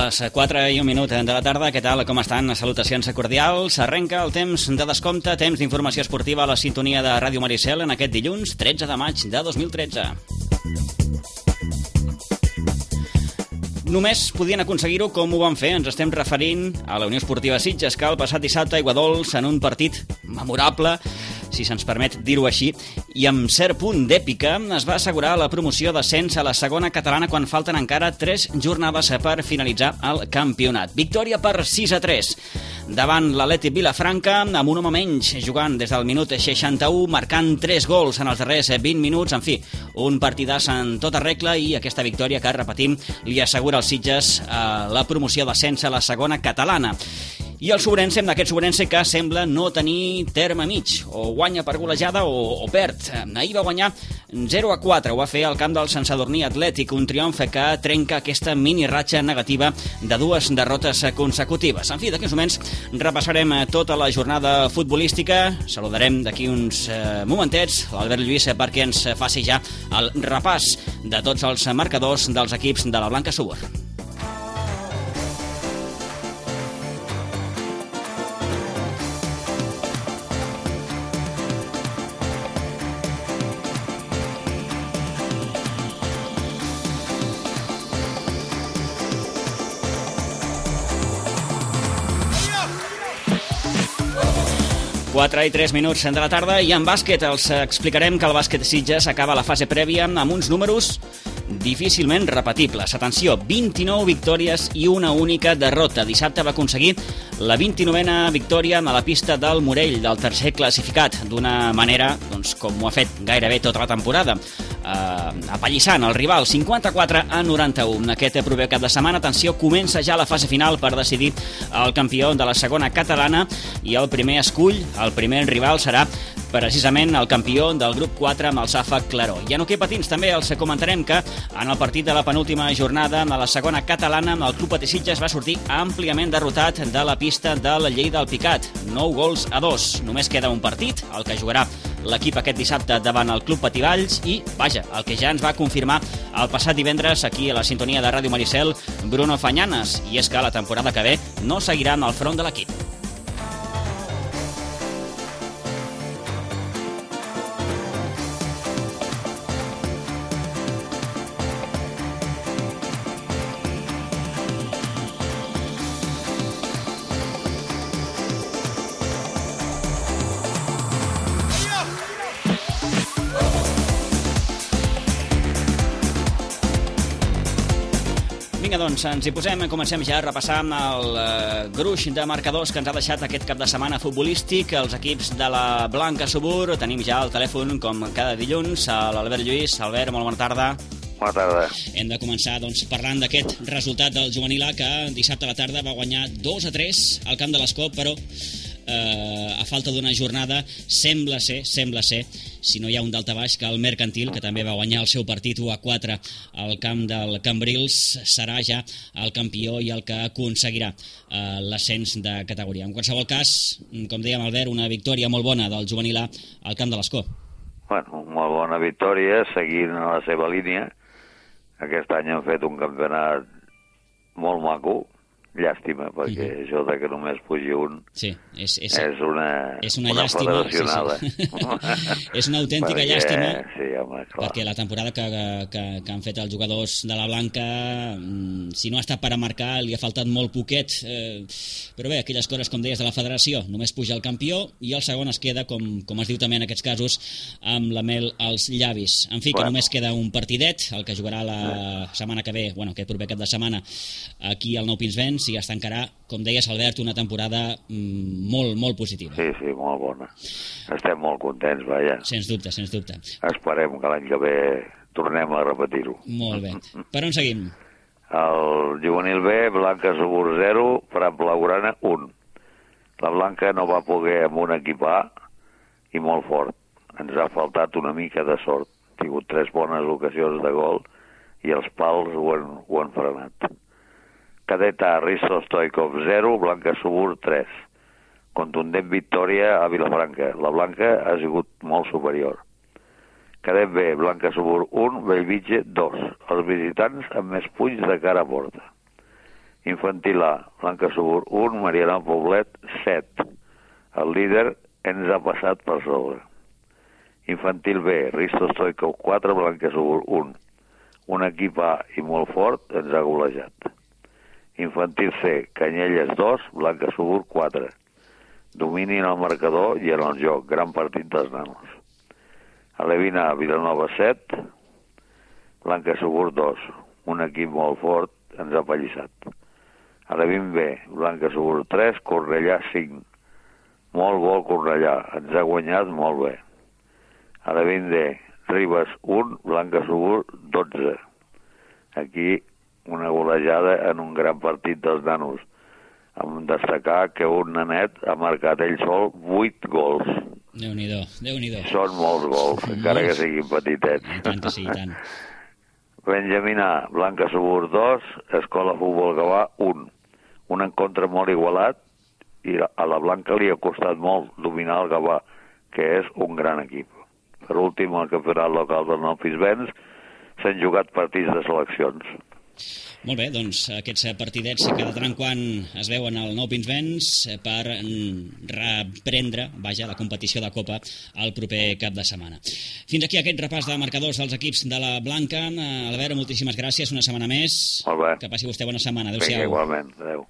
Les 4:01 de la tarda, què tal, com estan? Salutacions cordials. Arrenca el temps de descompte, temps d'informació esportiva a la sintonia de Ràdio Maricel en aquest dilluns 13 de maig de 2013. Només podien aconseguir-ho com ho van fer. Ens estem referint a la Unió Esportiva Sitges, que el passat dissabte a Aiguadols, en un partit memorable, si se'ns permet dir-ho així, i amb cert punt d'èpica, es va assegurar la promoció d'ascens a la segona catalana quan falten encara 3 jornades per finalitzar el campionat. Victòria per 6-3 davant l'Atlètic Vilafranca, amb un home menys, jugant des del minut 61, marcant 3 gols en els darrers 20 minuts. En fi, un partidàs en tota regla, i aquesta victòria que, repetim, li assegura als Sitges la promoció d'ascens a la segona catalana. I el Sobrense, amb aquest Sobrense que sembla no tenir terme mig, o guanya per golejada o perd. Ahir va guanyar 0-4, ho va fer al camp del Sant Sadurní Atlètic, un triomf que trenca aquesta mini ratxa negativa de 2 derrotes consecutives. En fi, d'aquí uns moments repassarem tota la jornada futbolística. Saludarem d'aquí uns momentets l'Albert Lluís perquè ens faci ja el repàs de tots els marcadors dels equips de la Blanca Subur. Quatre i 3 minuts de la tarda, i en bàsquet els explicarem que el bàsquet Sitges acaba la fase prèvia amb uns números difícilment repetibles. Atenció, 29 victòries i una única derrota. Dissabte va aconseguir la 29a victòria a la pista del Morell, del tercer classificat, d'una manera com ho ha fet gairebé tota la temporada, apallissant el rival 54-91. Aquest proper cap de setmana, atenció, comença ja la fase final per decidir el campió de la segona catalana, i el primer escull, el primer rival, serà precisament el campió del grup 4 amb el Safa Claró. I en hoquei patins també els comentarem que en el partit de la penúltima jornada de la segona catalana, el Club Patí Sitges va sortir àmpliament derrotat de la pista de la Lleida del Picat, 9-2. Només queda un partit, el que jugarà l'equip aquest dissabte davant el Club Patí Valls, i, vaja, el que ja ens va confirmar el passat divendres aquí a la sintonia de Ràdio Maricel, Bruno Fañanas, i és que la temporada que ve no seguirà en el front de l'equip. Vinga, doncs, ens hi posem. Comencem ja a repassar el gruix de marcadors que ens ha deixat aquest cap de setmana futbolístic. Els equips de la Blanca Subur. Tenim ja al telèfon, com cada dilluns, a l'Albert Lluís. Albert, molt bona tarda. Bona tarda. Hem de començar parlant d'aquest resultat del juvenil A, que dissabte a la tarda va guanyar 2-3 al camp de l'Escó, però a falta d'una jornada sembla ser, si no hi ha un daltabaix, que el Mercantil, que també va guanyar el seu partit 1-4 al camp del Cambrils, serà ja el campió i el que aconseguirà l'ascens de categoria. En qualsevol cas, com dèiem, Albert, una victòria molt bona del juvenil A al camp de l'Escó. Bueno, molt bona victòria, seguint la seva línia. Aquest any han fet un campionat molt maco. Llàstima, perquè això de que només pugi un és una llàstima, federacionada. És una autèntica llàstima, sí, home, clar. Perquè la temporada que han fet els jugadors de la Blanca, si no ha estat per a marcar, li ha faltat molt poquet, però bé, aquelles coses, com deies, de la federació, només puja el campió i el segon es queda, com es diu també en aquests casos, amb la mel als llavis. En fi, que només queda un partidet, el que jugarà la setmana que ve, aquest proper cap de setmana, aquí al Nou Pinsbens, i es tancarà, com deies, Albert, una temporada molt, molt positiva. Sí, molt bona. Estem molt contents, vaja. Sens dubte. Esperem que l'any que ve tornem a repetir-ho. Molt bé. Per on seguim? El juvenil B, Blanca Subur 0, Prat Blaugrana 1. La Blanca no va poder amb un equip A i molt fort. Ens ha faltat una mica de sort. Ha tingut 3 bones ocasions de gol i els pals ho han frenat. Cadet A, Risto Stoikov 0, Blanca Subur 3. Contundent victòria a Vilafranca. La Blanca ha sigut molt superior. Cadet B, Blanca Subur 1, Bellvitge 2. Els visitants amb més punys de cara a porta. Infantil A, Blanca Subur 1, Mariana Poblet 7. El líder ens ha passat per sobre. Infantil B, Risto Stoikov 4, Blanca Subur 1. Un equip A i molt fort ens ha golejat. Infantil C, Canyelles 2, Blanca Subur 4. Domini en el marcador i en el joc, gran partit dels nanos. Alevina A, Vilanova 7, Blanca Subur 2. Un equip molt fort ens ha pallissat. Alevin B, Blanca Subur 3, Cornellà 5. Molt bo el Cornellà, ens ha guanyat molt bé. Alevin D, Ribes 1, Blanca Subur 12. Aquí una golejada en un gran partit dels nanos. Em destacar que un nanet ha marcat ell sol 8 gols. Déu-n'hi-do, Déu-n'hi-do. Són molts gols, encara que siguin petitets. I tant que sí, i tant. Benjamín A, Blanca Subur 2, Escola Futbol Gavà 1. Un encontre molt igualat i a la Blanca li ha costat molt dominar el Gavà, que és un gran equip. Per últim, al campionat local del Nou Pinsbens s'han jugat partits de seleccions. Molt bé, doncs aquests partidets cada tant en quan es veuen al Nou Pinsbens per reprendre, la competició de Copa el proper cap de setmana. Fins aquí aquest repàs de marcadors dels equips de la Blanca. Albert, moltíssimes gràcies, una setmana més. Molt bé. Que passi vostè bona setmana. Adéu-siau. Vinga, igualment. Adéu.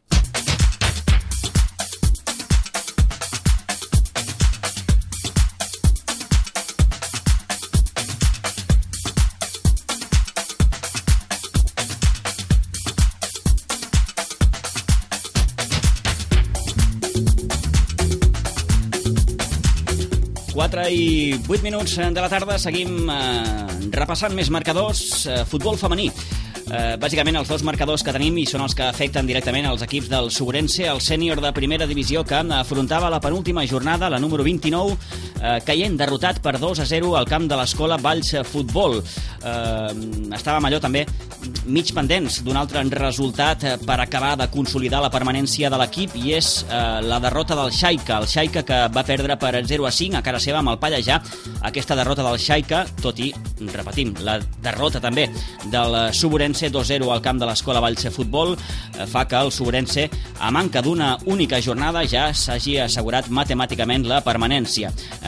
I 8 minuts de la tarda, seguim repassant més marcadors. Futbol femení. Bàsicament els dos marcadors que tenim i són els que afecten directament els equips del Sobrense, el sènior de primera divisió que afrontava la penúltima jornada, la número 29, caient derrotat per 2-0 al camp de l'escola Valls Futbol. Estàvem allò també mig pendents d'un altre resultat per acabar de consolidar la permanència de l'equip i és la derrota del Xaica, el Xaica que va perdre per 0-5 a casa seva amb el Pallejà. Aquesta derrota del Xaica, tot i, repetim, la derrota també del Sobrense 2-0 al camp de l'escola Valls Futbol, fa que el Sobrense, a manca d'una única jornada, ja s'hagi assegurat matemàticament la permanència.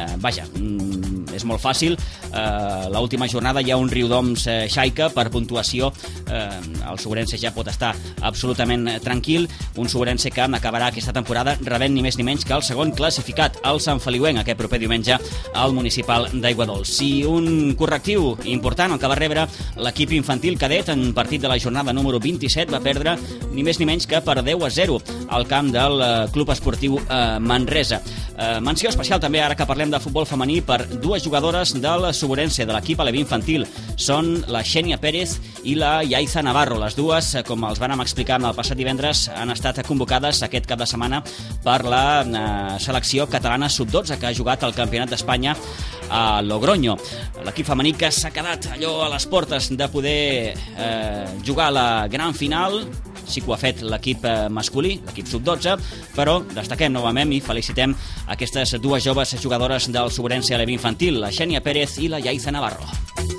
És molt fàcil, l'última jornada hi ha un Riudoms Xaica per puntuació, el Sobrense ja pot estar absolutament tranquil, un Sobrense que acabarà aquesta temporada rebent ni més ni menys que el segon classificat, el Sant Feliuenc, aquest proper diumenge al municipal d'Aiguadols. I un correctiu important, el que va rebre l'equip infantil cadet en partit de la jornada número 27, va perdre ni més ni menys que per 10-0 al camp del Club Esportiu Manresa. Menció especial també, ara que parlem de futbol femení, per dues jugadores del Sobrense, de l'equip aleví infantil. Són la Xènia Pérez i la Yaiza Navarro. Les dues, com els vàrem explicar el passat divendres, han estat convocades aquest cap de setmana per la selecció catalana sub-12 que ha jugat al Campionat d'Espanya a Logroño. L'equip femení que s'ha quedat allò a les portes de poder jugar a la gran final. Sí que ho ha fet l'equip masculí, l'equip sub-12, però destaquem novament i felicitem aquestes dues joves jugadores del Sobrense aleví infantil, la Xènia Pérez i la Yaiza Navarro.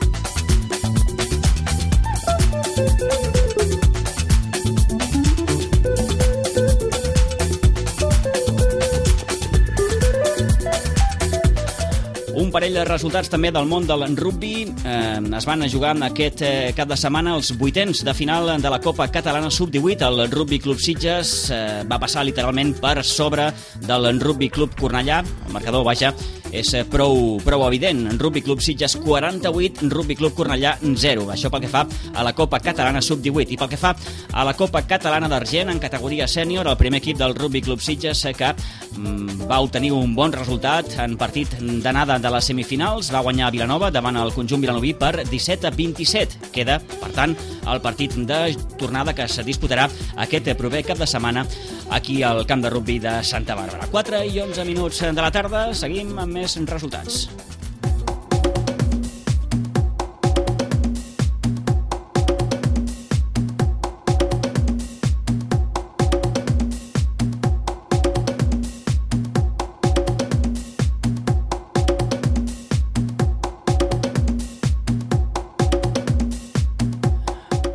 Un parell de resultats també del món del rugby. Es van jugar aquest cap de setmana els vuitens de final de la Copa Catalana Sub-18. El Rugby Club Sitges va passar literalment per sobre del Rugby Club Cornellà. El marcador, és prou evident. Rugby Club Sitges 48, Rugby Club Cornellà 0. Això pel que fa a la Copa Catalana Sub-18. I pel que fa a la Copa Catalana d'Argent en categoria sènior, el primer equip del Rugby Club Sitges que va obtenir un bon resultat en partit d'anada de les semifinals, va guanyar a Vilanova davant el conjunt vilanoví per 17-27. Queda, per tant, el partit de tornada que se disputarà aquest proper cap de setmana aquí al camp de rugby de Santa Bàrbara. 4 i 11 minuts de la tarda, seguim amb més resultats.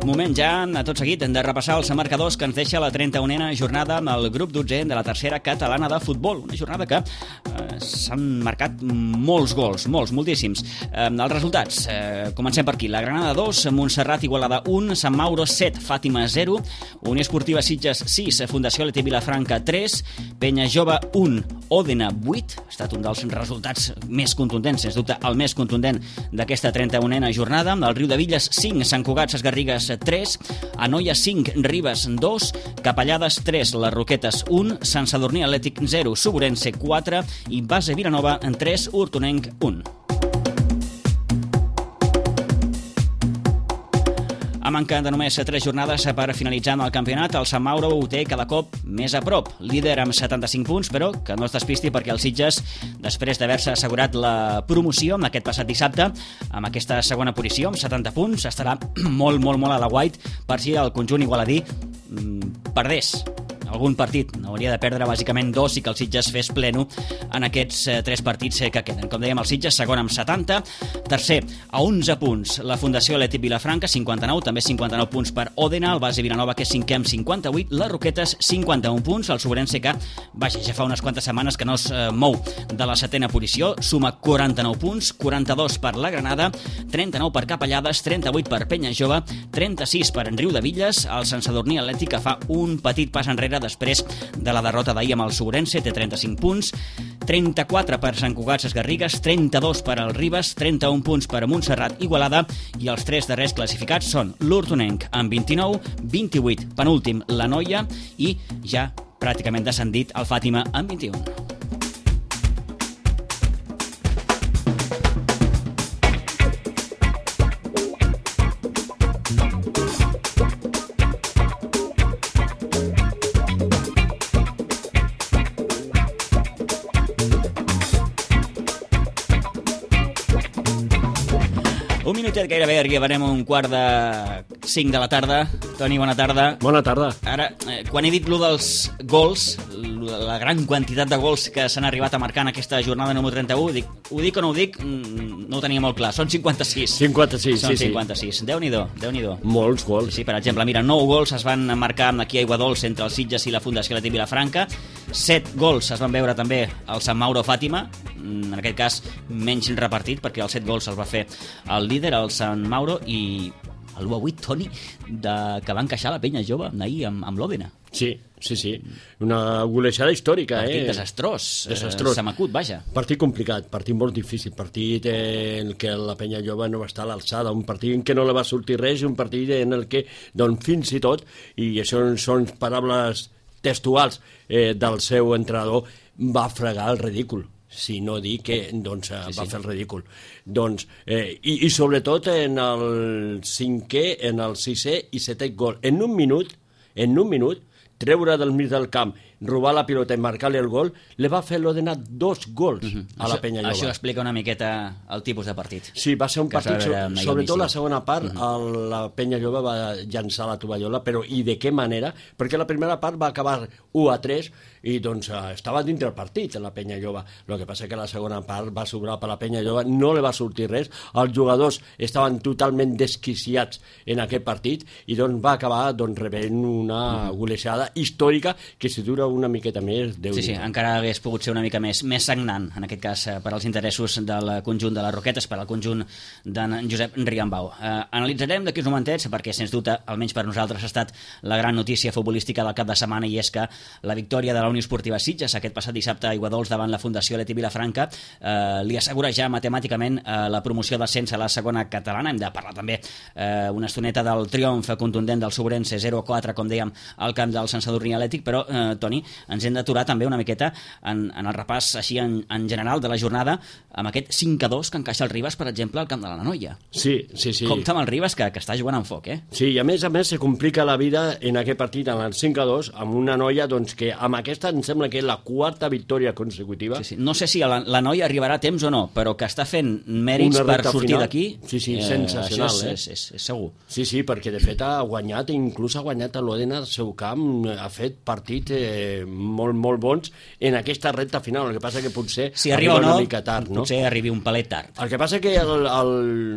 Moment ja, a tot seguit, de repassar els marcadors que ens deixa la 31a jornada amb el grup 12 de la tercera catalana de futbol. Una jornada que s'han marcat molts gols, moltíssims. Els resultats, comencem per aquí. La Granada 2, Montserrat Igualada 1, Sant Mauro 7, Fàtima 0, Unió Esportiva Sitges 6, Fundació Leti Vilafranca 3, Penya Jove 1, Òdena 8. Ha estat un dels resultats més contundents, sens dubte el més contundent d'aquesta 31a jornada. El Riu de Villes 5, Sant Cugat Ses Garrigues 3, Anoia 5, Ribes 2, Capellades 3, Les Roquetes 1, Sant Sadurní Atlètic 0, Suburense 4 i Base Vilanova 3, Hortonenc 1. A manca de només 3 jornades per finalitzar el campionat, el Sant Mauro ho té cada cop més a prop. Líder amb 75 punts, però que no es despisti perquè el Sitges, després d'haver-se assegurat la promoció aquest passat dissabte, amb aquesta segona posició, amb 70 punts, estarà molt a la guait per si el conjunt igualadí perdés algun partit. Hauria de perdre bàsicament 2 i que el Sitges fes pleno en aquests 3 partits que queden. Com dèiem, el Sitges segon amb 70, tercer a 11 punts la Fundació Leti Vilafranca, 59, també 59 punts per Òdena, el Base Vilanova que és 5è amb 58, les Roquetes 51 punts, el Suburense que, vaja, ja fa unes quantes setmanes que no es mou de la 7a posició, suma 49 punts, 42 per la Granada, 39 per Capellades, 38 per Penya Jove, 36 per Riu de Villes, el Sant Sadurní Atlètic que fa un petit pas enrere després de la derrota d'ahir amb el Suburense, té 35 punts, 34 per Sant Cugat Ses Garrigues, 32 per el Ribes, 31 punts per Montserrat Igualada i els 3 darrers classificats són l'Hortonenc amb 29, 28 penúltim l'Anoia i ja pràcticament descendit el Fàtima amb 21. Un minutet gairebé, arribarem a un quart de 5 de la tarda. Toni, bona tarda. Bona tarda. Ara, quan he dit lo dels gols, la gran quantitat de gols que s'han arribat a marcar en aquesta jornada número 31, ho dic o no ho dic? No ho tenia molt clar. Són 56. 56, Són sí, 56. Sí. Déu-n'hi-do. Molts gols. Sí, per exemple, mira, 9 gols es van marcar aquí a Aiguadols entre el Sitges i la Fundació Leti Vilafranca. 7 gols es van veure també al Sant Mauro Fàtima, en aquest cas menys repartit, perquè els 7 gols els va fer el líder, el Sant Mauro, i l'1-8, Toni, que va encaixar la Penya Jove ahir amb l'Òdena. Sí. Una golejada històrica. Partit desastrós. Se m'acut, vaja. Partit complicat, partit molt difícil, partit en què la Penya Jove no va estar a l'alçada, un partit en què no li va sortir res, un partit en el que, doncs, fins i tot, i això són paraules textuals del seu entrenador, va fregar el ridícul. Si no dir que va fer el ridícul. I sobretot en el 5è, en el 6è i 7è gol. En un minut, treure del mig del camp, robar la pilota i marcar-li el gol, li va fer l'Òdena 2 gols a la Penya Jove. Això explica una miqueta el tipus de partit. Sí, va ser un partit, sobretot la segona part, la Penya Jove va llançar la tovallola, però i de què manera? Perquè la primera part va acabar 1-3 i doncs estava dintre el partit la Penya Jove. El que passa que la segona part va sobrar per la Penya Jove, no li va sortir res, els jugadors estaven totalment desquiciats en aquest partit i doncs va acabar rebent una golejada històrica que si dura una miqueta més... Sí, encara hagués pogut ser una mica més sagnant, en aquest cas, per als interessos del conjunt de les Roquetes, per al conjunt d'en Josep Riambau. Analitzarem d'aquí uns momentets, perquè, sens dubte, almenys per nosaltres ha estat la gran notícia futbolística del cap de setmana, i és que la victòria de la Unió Esportiva Sitges aquest passat dissabte a Aiguadols davant la Fundació Leti Vilafranca li assegura ja matemàticament la promoció d'ascens a la segona catalana. Hem de parlar també una estoneta del triomf contundent del Suburense 0-4, com dèiem, al camp del Sant Sadurní Atlètic, però, Toni, ens hem d'aturar també una miqueta en el repàs així en general de la jornada amb aquest 5-2 que encaixa el Ribes, per exemple, al camp de l'Anoia. Sí. Compte amb el Ribes, que està jugant amb foc, Sí, i a més se complica la vida en aquest partit, en el 5-2, amb una Anoia que amb aquesta em sembla que és la 4ª victòria consecutiva. Sí. No sé si l'Anoia arribarà a temps o no, però que està fent mèrits per sortir d'aquí. Sí, sensacional. Això és segur. Sí, perquè de fet ha guanyat, inclús ha guanyat a l'Òdena al seu camp, ha fet partits molt bons en aquesta recta final. El que passa que potser si arriba una mica tard, no? Potser arribi un palet tard. El que passa que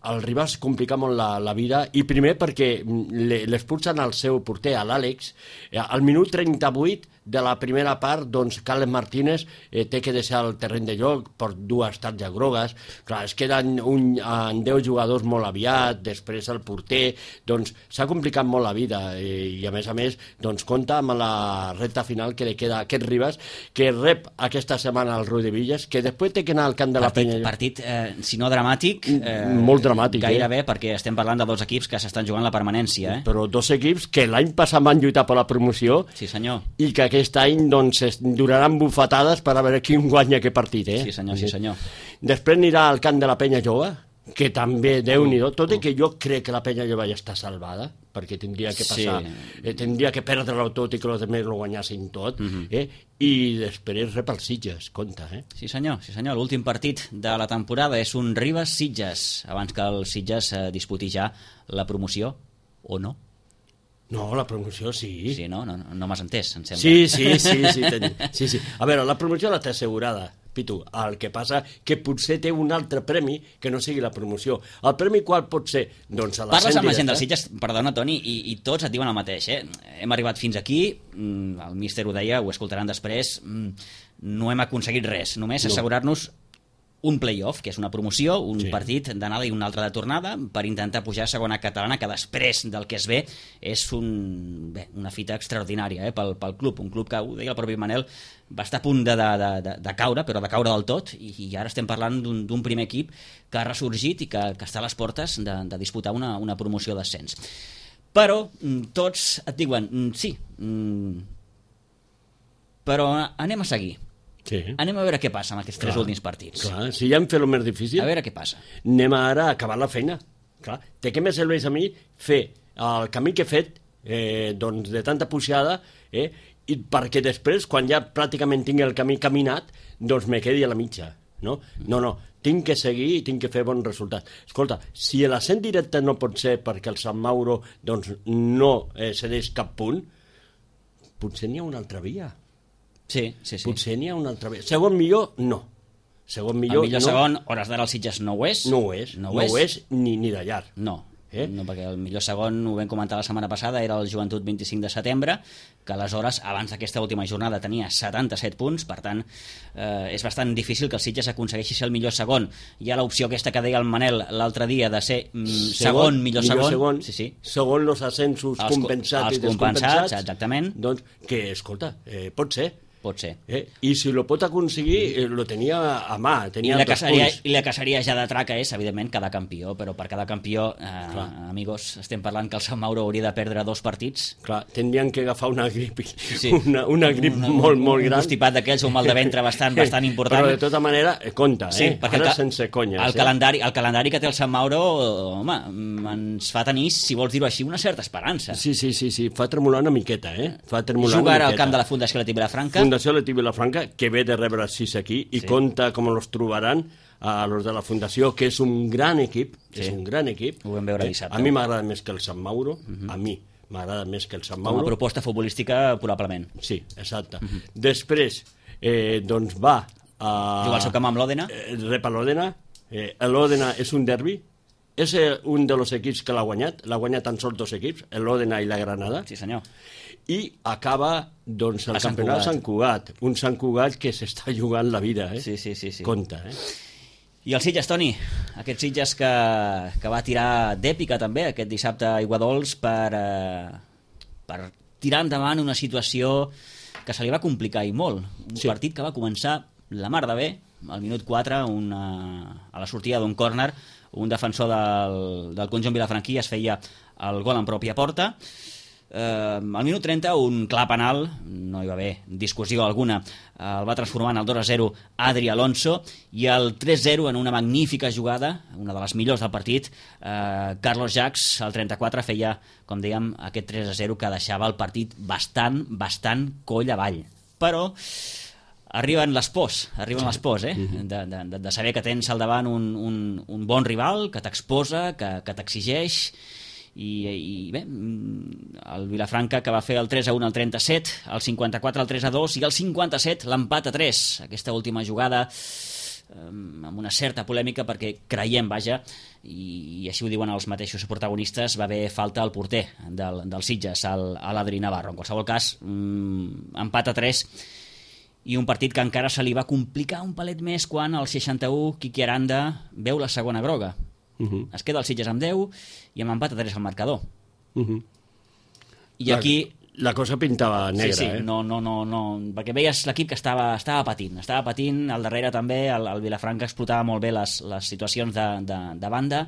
el Ribas complica molt la vida, i primer perquè l'expulsen al seu porter, a l'Àlex. Al minut 38 de la primera part, doncs Carles Martínez té que deixar el terreny de joc per 2 targes grogues. Clar, es queden en 10 jugadors molt aviat, després el porter, doncs s'ha complicat molt la vida, i a més, doncs compta amb la recta final que li queda a aquest Ribas, que rep aquesta setmana el Rui de Villas, que després té que anar al camp de la Penya. Partit, si no dramàtic, molt dramàtic, gairebé, perquè estem parlant de 2 equips que s'estan jugant la permanència. Però 2 equips que l'any passat van lluitar per la promoció, sí, senyor, i que aquest any doncs duraran bufetades per a veure qui guanya aquest partit. Sí, senyor, sí, senyor. Després anirà al camp de la Penya Jove, que també, Déu-n'hi-do, tot i que jo crec que la Penya Jove ja està salvada, perquè tindria que passar, tindria que perdre-lo tot i que els altres lo guanyassin tot, i després rep els Sitges, compte. Sí, senyor, l'últim partit de la temporada és un Ribas-Sitges, abans que el Sitges disputi ja la promoció, o no? No, la promoció sí. Sí, no m'has entès, em sembla. Sí. A veure, la promoció la té assegurada, Pitu. El que passa que potser té un altre premi que no sigui la promoció. El premi qual pot ser? Doncs a la parles amb la gent dels Sitges, perdona, Toni, i tots et diuen el mateix, Hem arribat fins aquí, el míster ho deia, ho escoltaran després, no hem aconseguit res, només assegurar-nos un play-off, que és una promoció, un partit d'anada i un altre de tornada, per intentar pujar a segona catalana, que després del que es ve és una fita extraordinària pel club, un club que, ho deia el propi Manel, va estar a punt de caure, però de caure del tot, i ara estem parlant d'un primer equip que ha ressorgit i que està a les portes de disputar una promoció d'ascens. Però tots et diuen, sí, però anem a seguir. Sí. Anem a veure què passa amb aquests 3 últims partits. Clar, si ja hem fet el més difícil, a veure què passa. Anem ara a acabar la feina. Clar, de què me serveix a mi fer el camí que he fet, doncs de tanta pujada, i perquè després, quan ja pràcticament tinc el camí caminat, doncs me quedi a la mitja. No, tinc que seguir i tinc que fer bons resultats. Escolta, si l'ascens directe no pot ser perquè el Sant Mauro doncs, no cedeix cap punt, potser n'hi ha una altra via. Sí. Potser n'hi ha una altra via. Segon millor, no. El millor segon, hores d'ara el Sitges no ho és. No ho és ni de llarg. No, perquè el millor segon, ho vam comentar la setmana passada, era el Joventut 25 de setembre, que aleshores, abans d'aquesta última jornada, tenia 77 punts, per tant, és bastant difícil que el Sitges aconsegueixi ser el millor segon. Hi ha l'opció aquesta que deia el Manel l'altre dia, de ser millor segon. Sí. Segon els ascensos compensats i descompensats. Exactament. Doncs, que, escolta, pot ser. Pot ser. I si lo pot aconseguir, lo tenia a mà, tenia I la caceria ja de traca és, evidentment, cada campió, però per cada campió, amigos, estem parlant que el Sant Mauro hauria de perdre 2 partits. Clar, tindrien que agafar una grip, una grip molt gran. Un constipat d'aquells, un mal de ventre bastant important. Però de tota manera, compte, ara sense conyes. El calendari que té el Sant Mauro, home, ens fa tenir, si vols dir-ho així, una certa esperança. Sí, fa tremolar una miqueta, Jugar al camp de la Fundació Letí Vilafranca. Fundació Letí Vilafranca, que ve de rebre 6 aquí, i compta com els trobaran a los de la Fundació, que és un gran equip, Ho vam veure dissabte. A mi m'agrada més que el Sant Mauro, a mi m'agrada més que el Sant Mauro. Com a proposta futbolística, probablement. Sí, exacte. Després, doncs va a... Jugar al seu camp amb l'Òdena. Rep a l'Òdena. L'Òdena és un derbi. És un dels equips que l'ha guanyat tan sols 2 equips, l'Òdena i la Granada. Sí, senyor. I acaba doncs, el campionat de Sant Cugat. Un Sant Cugat que s'està jugant la vida. Sí. Compte, I el Sitges, Toni, aquest Sitges que va tirar d'èpica també aquest dissabte a Aiguadols per tirar endavant una situació que se li va complicar i molt. Un partit que va començar la mar de bé, al minut 4, a la sortida d'un córner, un defensor del conjunt vilafranquí es feia el gol en pròpia porta. Al minut 30 un clar penal, no hi va haver discussió alguna, el va transformar en el 2-0 Adri Alonso, i el 3-0 en una magnífica jugada, una de les millors del partit, Carlos Jacks al 34 feia, com dèiem, aquest 3-0 que deixava el partit bastant coll avall. Però arriben les pors, de saber que tens al davant un bon rival que t'exposa, que t'exigeix. I bé, el Vilafranca que va fer el 3-1 al 37, el 54 al 3-2 i el 57 l'empat a 3. Aquesta última jugada amb una certa polèmica perquè creiem, vaja, i així ho diuen els mateixos protagonistes, va haver falta al porter del Sitges, a l'Adri Navarro. En qualsevol cas, empat a 3 i un partit que encara se li va complicar un palet més quan al 61 Quique Aranda veu la segona groga. Es queda el Sitges amb 10 i amb empat a 3 al marcador. I aquí la cosa pintava negra, sí, no, perquè veies l'equip que estava patint, al darrere també el Vilafranca explotava molt bé les situacions de banda,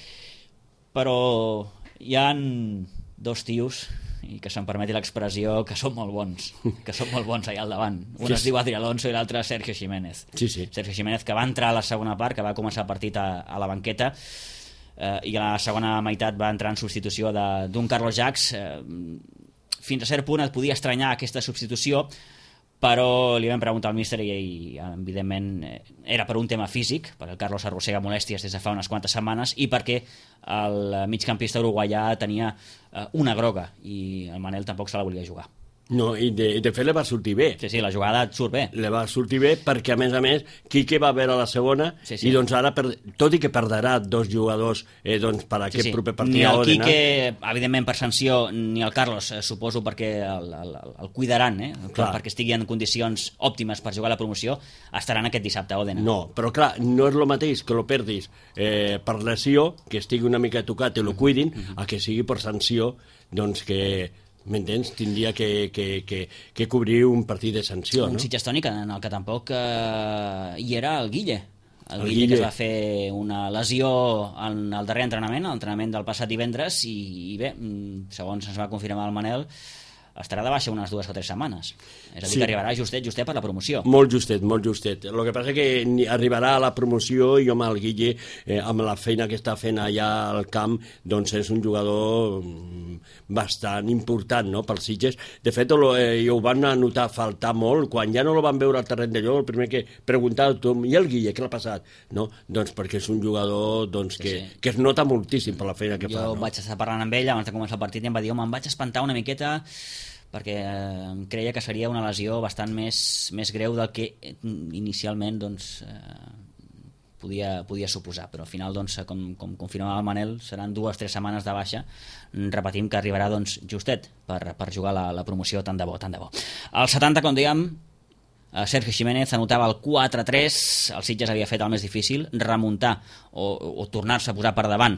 però hi han dos tios, i que se'm permeti l'expressió, que són molt bons allà al davant. Un es diu Adri Alonso i l'altre Sergio Jiménez. Sergio Jiménez, que va entrar a la segona part, que va començar el partit a la banqueta, i a la segona meitat va entrar en substitució d'un Carlos Jacks. Fins a cert punt et podia estranyar aquesta substitució, però li vam preguntar al míster i evidentment era per un tema físic, perquè el Carlos arrossega molèsties des de fa unes quantes setmanes i perquè el migcampista uruguaià tenia una groga i el Manel tampoc se la volia jugar. No, i de fet li va sortir bé. Sí, la jugada et surt bé. Le va sortir bé perquè, a més, Quique va veure la segona i doncs ara, tot i que perdrà dos jugadors per aquest proper partit. Ni el Quique, evidentment per sanció, ni el Carlos, suposo perquè el cuidaran, perquè estigui en condicions òptimes per jugar a la promoció, estaran aquest dissabte a Òdena. No, però clar, no és el mateix que lo perdis per lesió, que estigui una mica tocat i lo cuidin, a que sigui per sanció, doncs que... M'entens? Tindria que cobrir un partit de sanció, no? Un Sitges tònic en el que tampoc hi era el Guille. El Guille que es va fer una lesió en el darrer entrenament, l'entrenament del passat divendres, i bé, segons ens va confirmar el Manel, estarà de baixa unes 2 o 3 setmanes. És a dir, que arribarà justet per la promoció. Molt justet. El que passa que arribarà a la promoció i amb el Guille, amb la feina que està fent allà al camp, doncs és un jugador bastant important, no?, pels Sitges. De fet, ho van notar faltar molt. Quan ja no el van veure al terreny de lloc, el primer que preguntava tothom, i el Guille, què l'ha passat? No? Doncs perquè és un jugador que es nota moltíssim per la feina que fa. Jo vaig estar parlant amb ell abans de començar el partit i em va dir, home, em vaig espantar una miqueta perquè creia que seria una lesió bastant més greu del que inicialment podia suposar, però al final, com confirmava el Manel, seran 2 o 3 setmanes de baixa. Repetim que arribarà justet per jugar la promoció, tant de bo. Al 70, com dèiem, Sergio Jiménez anotava el 4-3, el Sitges havia fet el més difícil, remuntar o tornar-se a posar per davant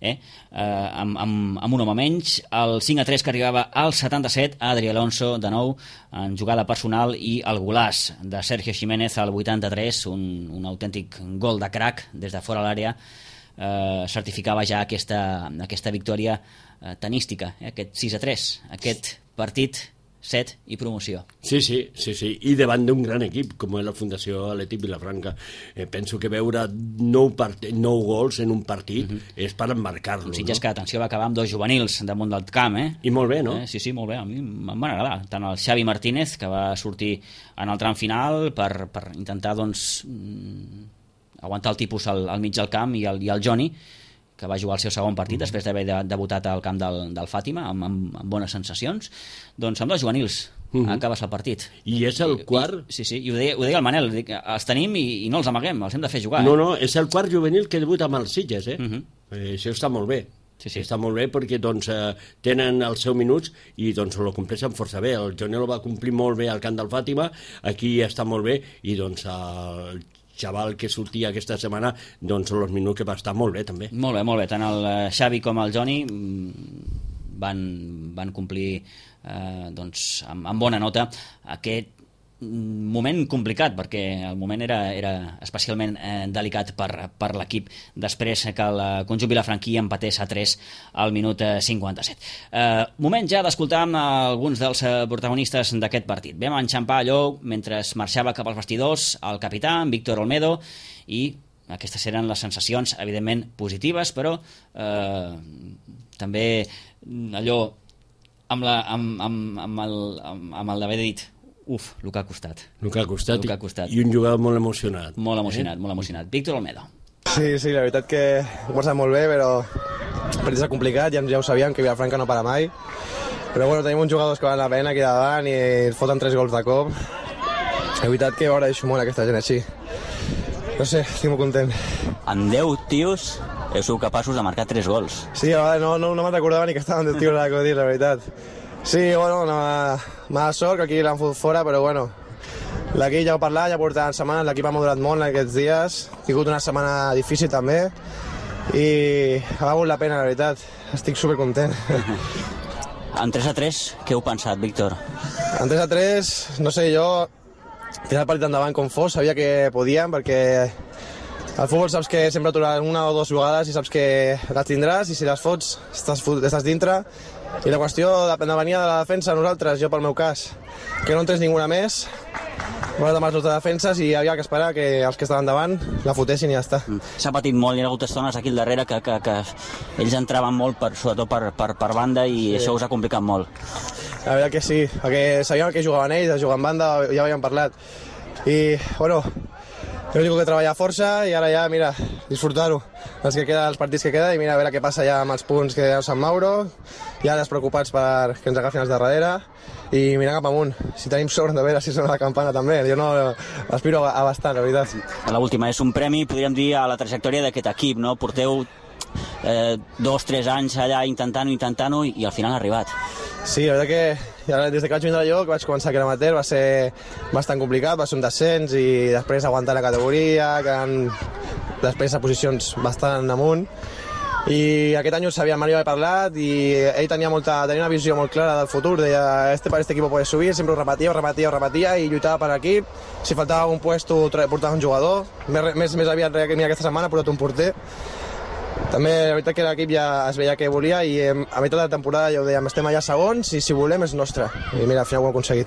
amb un home menys. El 5-3 que arribava al 77, Adri Alonso de nou en jugada personal, i el golaç de Sergio Jiménez al 83, un autèntic gol de crack des de fora l'àrea, certificava ja aquesta victòria tenística, aquest 6-3, aquest partit 7 i promoció. Sí, i davant d'un gran equip com és la Fundació Atlètic Vilafranca. Penso que veure 9 gols en un partit és per emmarcar-lo. Un Sitges que, atenció, va acabar amb 2 juvenils damunt del camp, I molt bé, no? Sí, molt bé, a mi em van agradar. Tant el Xavi Martínez, que va sortir en el tram final per intentar, aguantar el tipus al mig del camp, i el Johnny, que va jugar el seu segon partit després d'haver debutat al camp del Fàtima amb bones sensacions, doncs amb 2 juvenils acabes el partit. I és el quart... Sí, i ho deia el Manel, els tenim i no els amaguem, els hem de fer jugar. No, és el quart juvenil que debuta amb els Sitges, Això està molt bé. Sí. Està molt bé perquè tenen els seus minuts i lo compleixen força bé. El Johnny lo va complir molt bé al camp del Fàtima, aquí està molt bé, i el xaval que sortia aquesta setmana, els minuts que va estar molt bé també. Molt bé, tant el Xavi com el Johnny van complir amb bona nota aquest moment complicat, perquè el moment era especialment delicat per l'equip després que el conjunt vilafranquí empatés a 3 al minut 57. Moment ja d'escoltar alguns dels protagonistes d'aquest partit. Vam enxampar allò mentre marxava cap als vestidors el capità, Víctor Olmedo, i aquestes eren les sensacions evidentment positives, però també allò amb el d'haver dit el que ha costat. El que ha costat. I un jugador molt emocionat. Molt emocionat. Víctor Olmedo. Sí, la veritat que ho passa molt bé, però el partit és complicat, ja ho sabíem, que Vilafranca no para mai. Però tenim uns jugadors que valen la pena aquí davant i foten 3 gols de cop. La veritat que m'agrada molt aquesta gent així. no sé, estic molt content. En 10 tios heu sigut capaços de marcar 3 gols. Sí, no me'n recordava ni que estaven 10 tios, que dir, la veritat. Sí, bueno, m'ha sort que aquí l'han fotut fora, però bueno, l'equip ja ho parlat, ja portaven setmanes, l'equip ha madurat molt aquests dies, he tingut una setmana difícil també, i ha valgut la pena, la veritat, estic supercontent. En 3-3, què heu pensat, Víctor? En 3-3, no sé, jo tirar el partit endavant com fos, sabia que podíem, perquè al futbol saps que sempre aturar una o dues jugades i saps que les tindràs, i si les fots estàs dintre, i la qüestió venia de la defensa, nosaltres, jo pel meu cas, que no entrés ninguna més, bueno, amb els nostres defenses, i havia que esperar que els que estaven davant la fotessin i ja està. S'ha patit molt, hi ha hagut estones aquí al darrere que ells entraven molt, sobretot per banda, i sí, això us ha complicat molt. La veritat que sí, perquè sabíem que jugaven ells, jugaven banda, ja ho havíem parlat. I, bueno, jo dic que treballar força i ara ja, mira, disfrutar-ho, els partits que queda, i mira, a veure què passa ja amb els punts que hi ha a Sant Mauro, ja despreocupats per que ens agafin els de darrere, i mirar cap amunt. Si tenim sort, de veure si sona la campana també, jo no aspiro a bastant, la veritat. L'última és un premi, podríem dir, a la trajectòria d'aquest equip, no? Porteu 2-3 anys allà intentant-ho i al final ha arribat. Sí, la veritat que des de que vaig vindre jo, que vaig començar que era amateur, va ser bastant complicat, va ser un descens i després aguantar la categoria, després a posicions bastant amunt. I aquest any ho sabia, Mario havia parlat i ell tenia una visió molt clara del futur, deia, este equipo puede subir, sempre ho repetia i lluitava per l'equip. Si faltava un puesto, portava un jugador, més aviat mira, aquesta setmana ha portat un porter. També la veritat que l'equip ja es veia que volia i a meitat de la temporada ja ho dèiem, estem allà segons i si volem és nostre. I mira, al final ho hem aconseguit.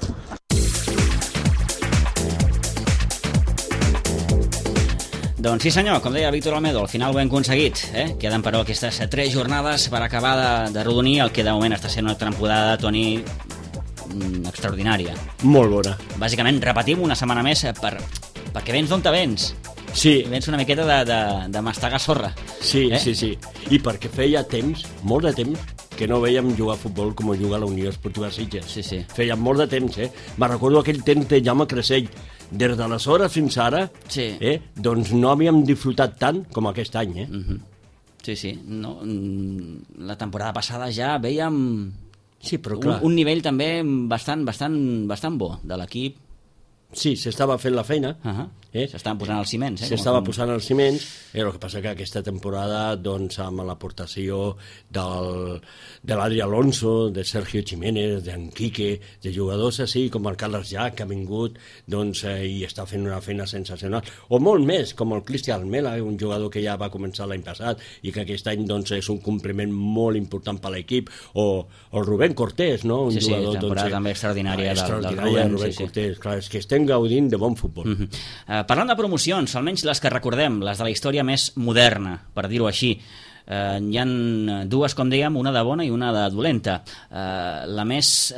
Doncs sí senyor, com deia Víctor Almedo, al final ho hem aconseguit. Queden però aquestes 3 jornades per acabar de rodonir el que de moment està sent una temporada, Toni, extraordinària. Molt bona. Bàsicament repetim una setmana més perquè vens d'on te vens. Sí. Vens una miqueta de mastegar sorra. Sí. I perquè feia temps, molt de temps, que no veiem jugar a futbol com juga la Unió Esportiva Sitges. Sí. Feia molt de temps, Me recordo aquell temps de Jaume Cressell. Des d'aleshores fins ara, sí. Doncs no havíem disfrutat tant com aquest any, Sí. No, la temporada passada ja veiem sí, però clar, un nivell també bastant bo de l'equip. Sí, s'estava fent la feina. S'estaven posant els ciments. S'estava posant els ciments. El que passa que aquesta temporada, doncs, amb l'aportació de l'Adri Alonso, de Sergio Jiménez, d'en Quique, de jugadors així com el Carles Jack, que ha vingut doncs, i està fent una feina sensacional. O molt més, com el Cristian Mela, un jugador que ja va començar l'any passat i que aquest any doncs, és un compliment molt important per l'equip. O el Rubén Cortés, no? Un jugador, temporada també extraordinària del Rubén. Cortés. Clar, és que estem gaudint de bon futbol. Parlant de promocions, almenys les que recordem, les de la història més moderna, per dir-ho així, hi ha 2, com dèiem, una de bona i una de dolenta. La més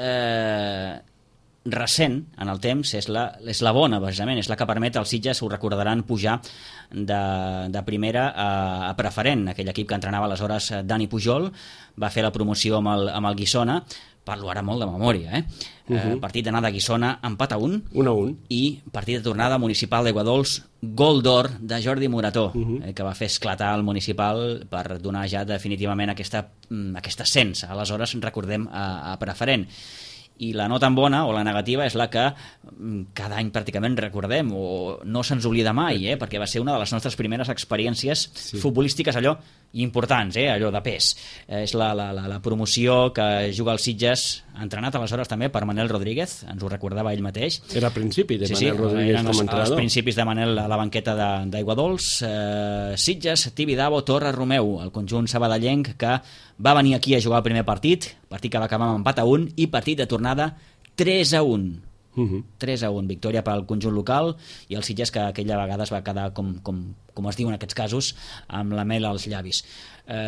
recent en el temps és la bona, precisament, és la que permet als Sitges, ho recordaran, pujar de primera a preferent. Aquell equip que entrenava aleshores Dani Pujol va fer la promoció amb el Guissona. Parlo ara molt de memòria, partit d'anada a Guissona, empat a 1. 1-1. I partit de tornada Municipal d'Aiguadols, gol d'or de Jordi Morató, que va fer esclatar el Municipal per donar ja definitivament aquest ascens. Aleshores, recordem, a preferent. I la no tan bona, o la negativa, és la que cada any pràcticament recordem, o no se'ns oblida mai, perquè va ser una de les nostres primeres experiències futbolístiques allò importants, allò de pes. És la promoció que juga el Sitges, entrenat aleshores també per Manel Rodríguez, ens ho recordava ell mateix. Era a principi de Manel Rodríguez com a entrenador. Els principis de Manel a la banqueta d'Aiguadols. Sitges, Tibidabo, Torre Romeu, el conjunt sabadellenc que va venir aquí a jugar el primer partit que va acabar amb empat a 1, i partit de tornada 3-1. 3-1, victòria pel conjunt local, i el Sitges que aquella vegada es va quedar, com es diu en aquests casos, amb la mel als llavis.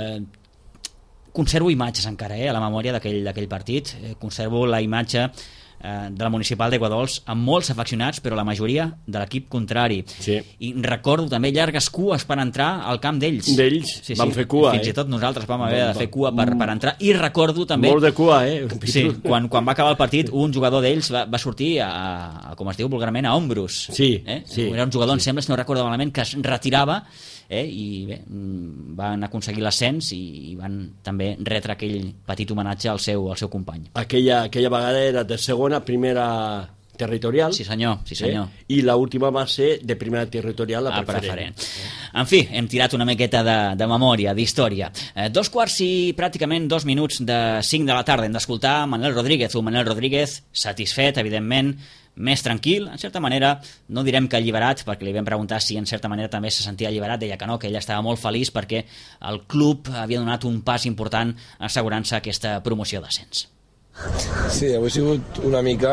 Conservo imatges encara a la memòria d'aquell partit. Conservo la imatge de la Municipal d'Aiguadols amb molts afeccionats, però la majoria de l'equip contrari. Sí. I recordo també llargues cues per entrar al camp d'ells. Vam fer cua, fins i tot nosaltres vam haver de fer cua per entrar. I recordo també... Molt de cua, Sí, quan va acabar el partit, un jugador d'ells va sortir, com es diu vulgarment, a ombros. Sí. Era un jugador, em sembla, si no recordo malament, que es retirava, i bé, van aconseguir l'ascens i van també retre aquell petit homenatge al seu company. Aquella vegada era de segona, primera territorial. Sí senyor. I l'última va ser de primera territorial a preferent. En fi, hem tirat una miqueta de memòria, d'història. 2:15 i pràcticament 2 minuts de 5 de la tarda. Hem d'escoltar Manel Rodríguez, un Manel Rodríguez satisfet, evidentment, més tranquil, en certa manera, no direm que alliberat, perquè li vam preguntar si en certa manera també se sentia alliberat, deia que no, que ell estava molt feliç perquè el club havia donat un pas important assegurant-se aquesta promoció d'ascens. Sí, avui ha sigut una mica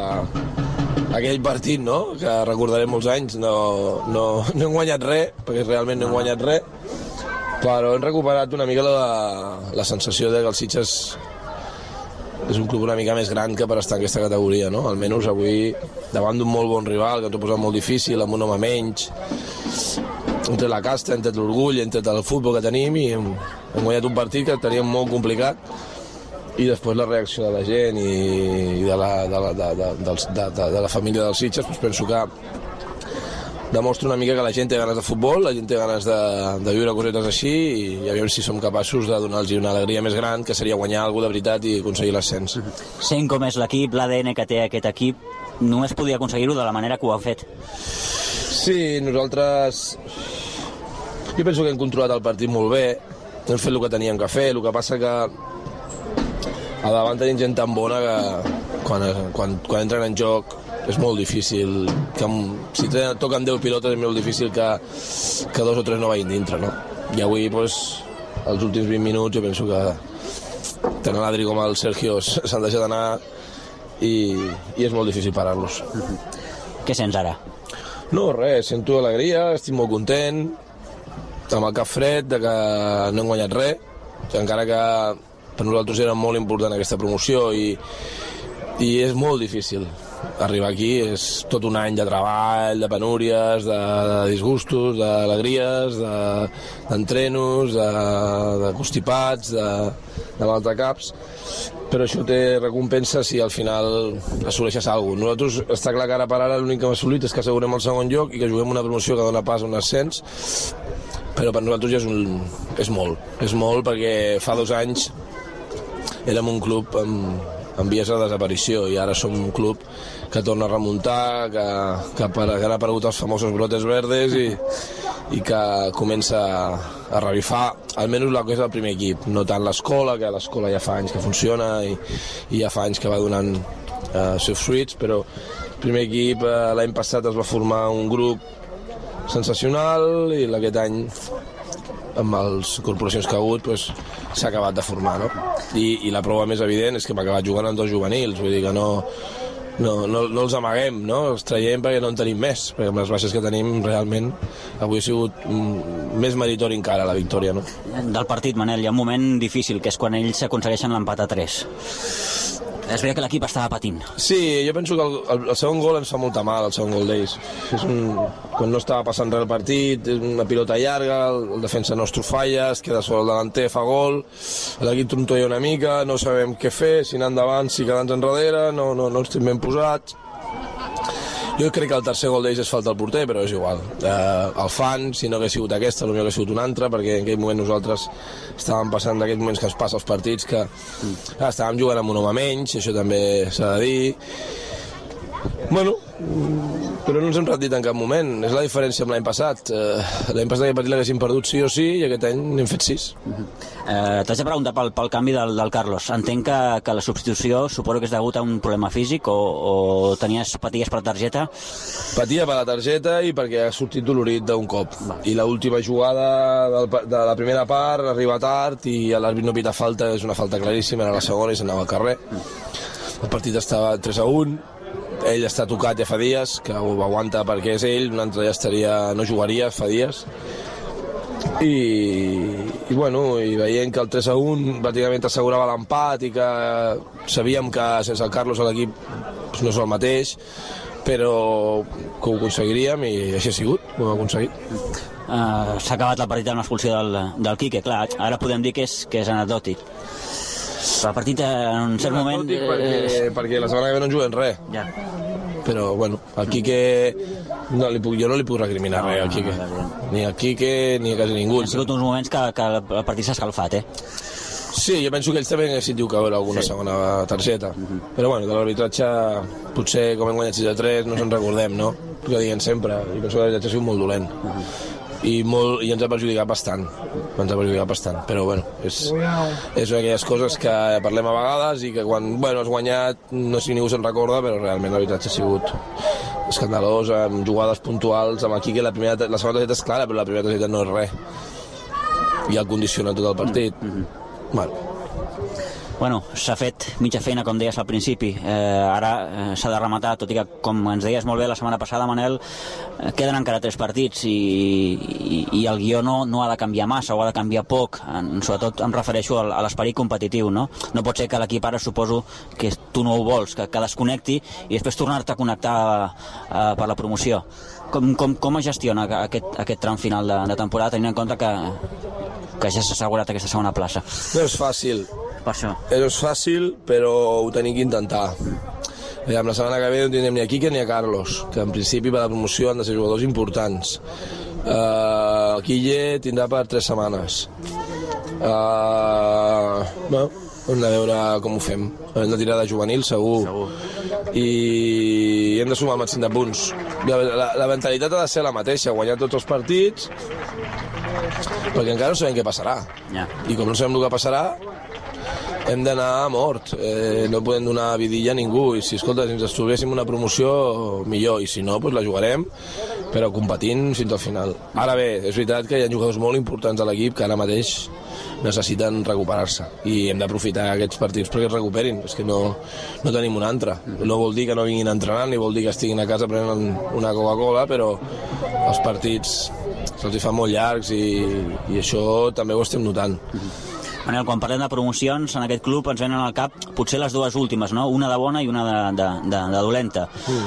aquell partit, no?, que recordarem molts anys. No hem guanyat res, perquè realment no hem guanyat res, però hem recuperat una mica la sensació de que el Sitges és un club una mica més gran que per estar en aquesta categoria, no? Almenys avui, davant d'un molt bon rival, que ens ho ha posat molt difícil, amb un home menys, entre la casta, entre l'orgull, entre el futbol que tenim, i hem guanyat un partit que teníem molt complicat, i després la reacció de la gent i de la família dels Sitges, doncs penso que demostra una mica que la gent té ganes de futbol, la gent té ganes de viure cosetes així, i a veure si som capaços de donar-los una alegria més gran, que seria guanyar alguna de veritat i aconseguir l'ascens. Sent com és l'equip, l'ADN que té aquest equip, només podia aconseguir-ho de la manera que ho ha fet. Sí, nosaltres... Jo penso que hem controlat el partit molt bé, hem fet el que teníem que fer, el que passa que a davant tenim gent tan bona que quan entren en joc és molt difícil, si toquen 10 pilotes és molt difícil que 2 o 3 no vagin dintre, no? I avui, els últims 20 minuts, jo penso que tant l'Adri com el Sergio s'han deixat anar i és molt difícil parar-los. Què sents ara? No, res, sento alegria, estic molt content, amb el cap fred de que no hem guanyat res, encara que per nosaltres era molt important aquesta promoció i és molt difícil arribar aquí, és tot un any de treball, de penúries, de disgustos, d'alegries, d'entrenos, de constipats, de maldecaps, però això té recompensa si al final assoleixes alguna cosa. Nosaltres, està clar que ara per ara l'únic que hem assolit és que assegurem el segon lloc i que juguem una promoció que dona pas a un ascens, però per nosaltres ja és molt perquè fa 2 anys érem un club en vies de desaparició i ara som un club que torna a remuntar, que han aparegut els famosos brotes verdes i que comença a revifar almenys el que és el primer equip, no tant l'escola, que l'escola ja fa anys que funciona i ja fa anys que va donant seus fruits, però el primer equip l'any passat es va formar un grup sensacional i aquest any amb les corporacions que ha hagut s'ha acabat de formar, no? I la prova més evident és que hem acabat jugant amb 2 juvenils, vull dir que no els amaguem, no? Els traiem perquè no en tenim més, perquè amb les baixes que tenim realment avui ha sigut més meritori encara la victòria, no? Del partit, Manel, hi ha un moment difícil, que és quan ells aconsegueixen l'empat a 3. Es veia que l'equip estava patint. Sí, jo penso que el segon gol ens fa molta mal, el segon gol d'ells. Quan no estava passant res el partit, és una pilota llarga, el defensa nostre falla, es queda sol el delanter, fa gol, l'equip trontolla una mica, no sabem què fer, si anar endavant, si quedar-nos enrere, no ens tenim ben posats. Jo crec que el tercer gol d'ells és falta al porter, però és igual. El fan, si no hagués sigut aquesta, potser hagués sigut una altra, perquè en aquell moment nosaltres estàvem passant d'aquests moments que ens passa als partits, que estàvem jugant amb un home menys, això també s'ha de dir. Bueno, però no ens hem rendit en cap moment. És la diferència amb l'any passat. L'any passat aquest partit l'haguéssim perdut sí o sí i aquest any n'hem fet 6. T'haig de preguntar pel canvi del Carlos. Entenc que la substitució suposo que és degut a un problema físic o paties per la targeta? Patia per la targeta i perquè ha sortit dolorit d'un cop. I l'última jugada de la primera part arriba tard i l'àrbit no pita falta, és una falta claríssima, era la segona i s'anava al carrer. El partit estava 3-1, ell està tocat ja fa dies, que ho aguanta perquè és ell, un altre ja no jugaria fa dies, i bueno, i veient que el 3-1 pràcticament assegurava l'empat i que sabíem que sense el Carlos a l'equip no és el mateix, però que ho aconseguiríem i així ha sigut, ho hem aconseguit. S'ha acabat la partida amb l'expulsió del Quique, clar, ara podem dir que és anecdòtic. El partit en un cert moment... Perquè la setmana que ve no en juguem res. Ja. Però, bueno, al Quique jo no li puc recriminar res al Quique. Ni al Quique ni a quasi ningú. Han sigut uns moments que el partit s'ha escalfat, Sí, jo penso que ells també haguessin dit que haurà alguna segona targeta. Però, bueno, de l'arbitratge, potser com hem guanyat 6-3, no se'n recordem, no? Que diuen sempre. I penso que l'arbitratge ha sigut molt dolent. I ens ha perjudicat bastant. Però, bueno, és aquelles coses que parlem a vegades i que quan, bueno, has guanyat, no sé si ningú se'n recorda, però realment l'arbitratge ha sigut escandalós, amb jugades puntuals, amb el Quique la segona targeta és clara, però la primera targeta no és res. I ha condicionat tot el partit. Bueno, s'ha fet mitja feina, com deies al principi. Ara s'ha de rematar, tot i que, com ens deies molt bé la setmana passada, Manel, queden encara 3 partits i el guió no ha de canviar massa, o ha de canviar poc. Sobretot em refereixo a l'esperit competitiu, no? No pot ser que l'equip ara, suposo que tu no ho vols, que desconnecti i després tornar-te a connectar per la promoció. Com es gestiona aquest tram final de temporada, tenint en compte que ja s'ha assegurat aquesta segona plaça? No és fàcil. Per això. No és fàcil, però ho tenim que intentar. La setmana que ve no tindrem ni a Quique ni a Carlos, que en principi per la promoció han de ser jugadors importants. El Quille tindrà per 3 setmanes. Hem de veure com ho fem. Hem de tirar de juvenil, segur. I hem de sumar el màxim de punts. La mentalitat ha de ser la mateixa, guanyar tots els partits, perquè encara no sabem què passarà. I com no sabem el que passarà, hem d'anar a mort. No podem donar vidilla a ningú. I si, escolta, si ens estiguéssim una promoció, millor. I si no, doncs la jugarem, però competint fins al final. Ara bé, és veritat que hi ha jugadors molt importants a l'equip que ara mateix necessiten recuperar-se. I hem d'aprofitar aquests partits perquè es recuperin. És que no tenim un altre. No vol dir que no vinguin a entrenar, ni vol dir que estiguin a casa prenent una Coca-Cola, però els partits se'ls fan molt llargs i això també ho estem notant. Manel, quan parlem de promocions, en aquest club ens venen al cap potser les dues últimes, no? Una de bona i una de dolenta.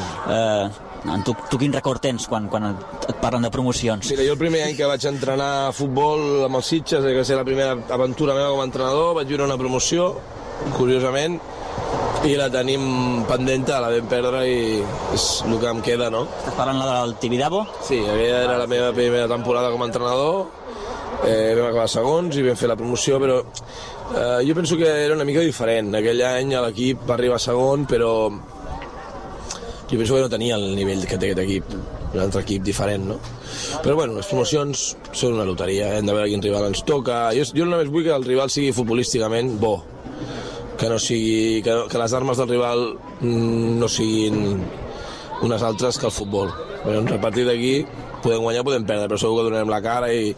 Tu quin record tens quan et parlen de promocions? Mira, jo el primer any que vaig entrenar a futbol amb els Sitges, que va ser la primera aventura meva com a entrenador, vaig viure una promoció, curiosament, i la tenim pendenta, la vam perdre i és el que em queda, no? Estàs parlant del Tibidabo? Sí, aquella era la meva primera temporada com a entrenador. Vam acabar segons i vam fer la promoció, però jo penso que era una mica diferent. Aquell any l'equip va arribar segon, però jo penso que no tenia el nivell que té aquest equip, un altre equip diferent, no? Però bueno, les promocions són una loteria, hem de veure quin rival ens toca. Jo només vull que el rival sigui futbolísticament bo, que no sigui, que les armes del rival no siguin unes altres que el futbol. Però a partir d'aquí podem guanyar, podem perdre, però segur que donarem la cara i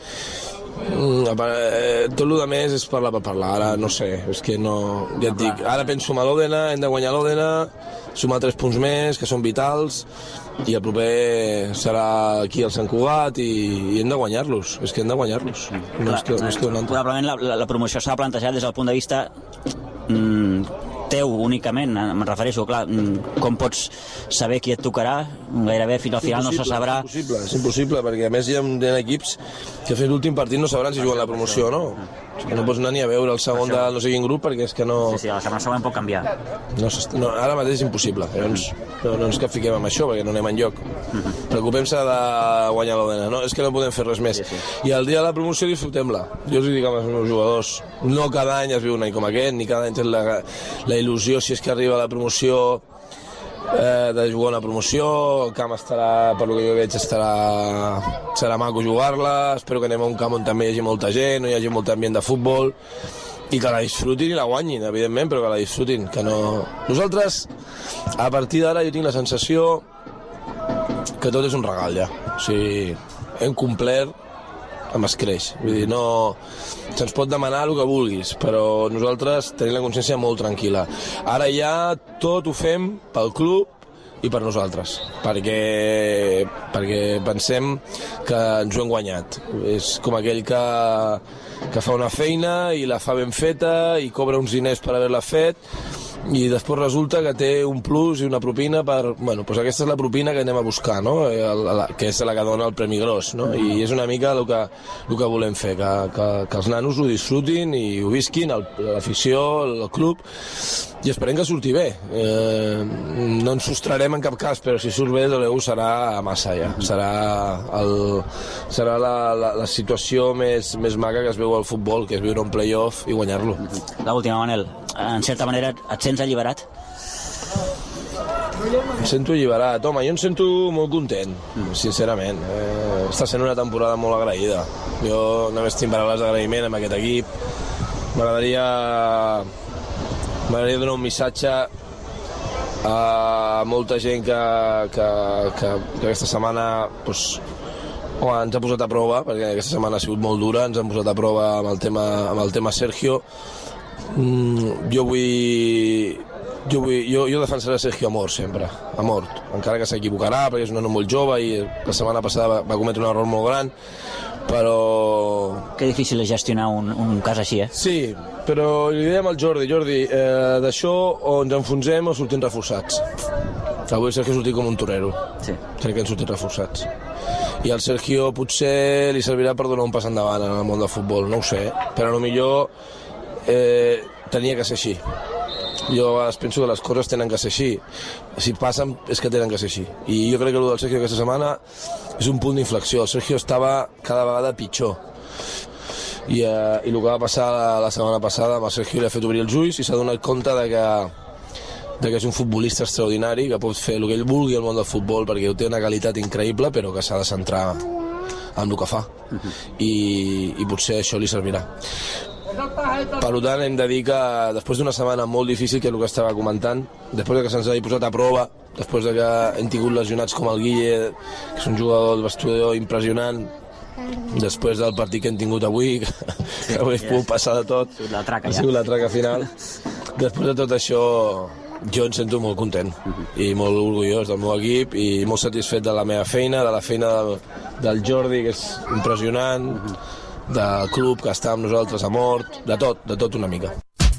tot el que més és parlar per parlar. Ara no sé, és que no, ja et dic, ara penso a l'Òdena, hem de guanyar l'Òdena, sumar 3 punts més que són vitals i el proper serà aquí al Sant Cugat i hem de guanyar-los, és que hem de guanyar-los, no és que un altre. Probablement la promoció s'ha plantejat des del punt de vista teu únicament, em refereixo, clar, com pots saber qui et tocarà? Gairebé fins al final no se sabrà. És impossible, perquè a més hi ha equips que fins l'últim partit no sabran si juguen la promoció o no. No pots anar ni a veure el segon de no sé quin grup perquè és que no... Sí, la setmana següent pot canviar. No, ara mateix és impossible, llavors no ens capfiquem amb això perquè no anem enlloc. Preocupem-se de guanyar l'Òdena, no? És que no podem fer res més. I el dia de la promoció disfrutem-la. Jo us ho dic als meus jugadors, no cada any es viu un any com aquest, ni cada any tens la il·lusió, si és que arriba la promoció, de jugar una promoció. El camp estarà, per lo que jo veig, serà maco jugar-la. Espero que anem a un camp on també hi hagi molta gent, no hi hagi molt ambient de futbol, i que la disfrutin i la guanyin, evidentment, però que la disfrutin, que no... Nosaltres, a partir d'ara, jo tinc la sensació que tot és un regal, ja. O sigui, hem complert amb escreix. Vull dir, no... Se'ns pot demanar el que vulguis, però nosaltres tenim la consciència molt tranquil·la. Ara ja tot ho fem pel club i per nosaltres, perquè pensem que ens ho hem guanyat. És com aquell que que fa una feina i la fa ben feta i cobra uns diners per haver-la fet, i després resulta que té un plus i una propina per... Bueno, doncs aquesta és la propina que anem a buscar, no? Que és la que dona el Premi Gros, no? I és una mica el que volem fer, que els nanos ho disfrutin i ho visquin, l'afició, el club, i esperem que surti bé. No ens sostrarem en cap cas, però si surt bé, l'U serà massa ja. Serà la situació més maca que es veu al futbol, que és viure un play-off i guanyar-lo. L'última, Manel, en certa manera et sents alliberat? Em sento alliberat. Home, jo em sento molt content, sincerament. Està sent una temporada molt agraïda. Jo només tinc paraules d'agraïment amb aquest equip. M'agradaria donar un missatge a molta gent que aquesta setmana ens ha posat a prova, perquè aquesta setmana ha sigut molt dura, ens han posat a prova amb el tema Sergio. Jo defensaré Sergio a mort sempre, a mort, encara que s'equivocarà perquè és un nano molt jove i la setmana passada va cometre un error molt gran, però... Que difícil és gestionar un cas així, eh? Sí, però li dèiem al Jordi, d'això o ens enfonsem o sortim reforçats. Avui el Sergio ha sortit com un torero. Sí. Crec que han sortit reforçats. I al Sergio potser li servirà per donar un pas endavant en el món del futbol, no ho sé, però potser tenia que ser així. Jo a vegades penso que les coses tenen que ser així. Si passen és que tenen que ser així. I jo crec que el del Sergio aquesta setmana és un punt d'inflexió. El Sergio estava cada vegada pitjor. I el que va passar la setmana passada amb el Sergio li ha fet obrir els ulls i s'ha donat compte de que és un futbolista extraordinari, que pot fer el que ell vulgui al món del futbol perquè té una qualitat increïble, però que s'ha de centrar en el que fa. I potser això li servirà. Per tant, hem de dir que després d'una setmana molt difícil, que és el que estava comentant, després que se'ns hagi posat a prova, després que hem tingut lesionats com el Guille, que és un jugador del vestidor impressionant, després del partit que hem tingut avui, que avui es pogut passar de tot, ha sigut la traca final. Després de tot això, jo em sento molt content i molt orgullós del meu equip i molt satisfet de la meva feina, de la feina del Jordi, que és impressionant, del club que està amb nosaltres a mort, de tot una mica.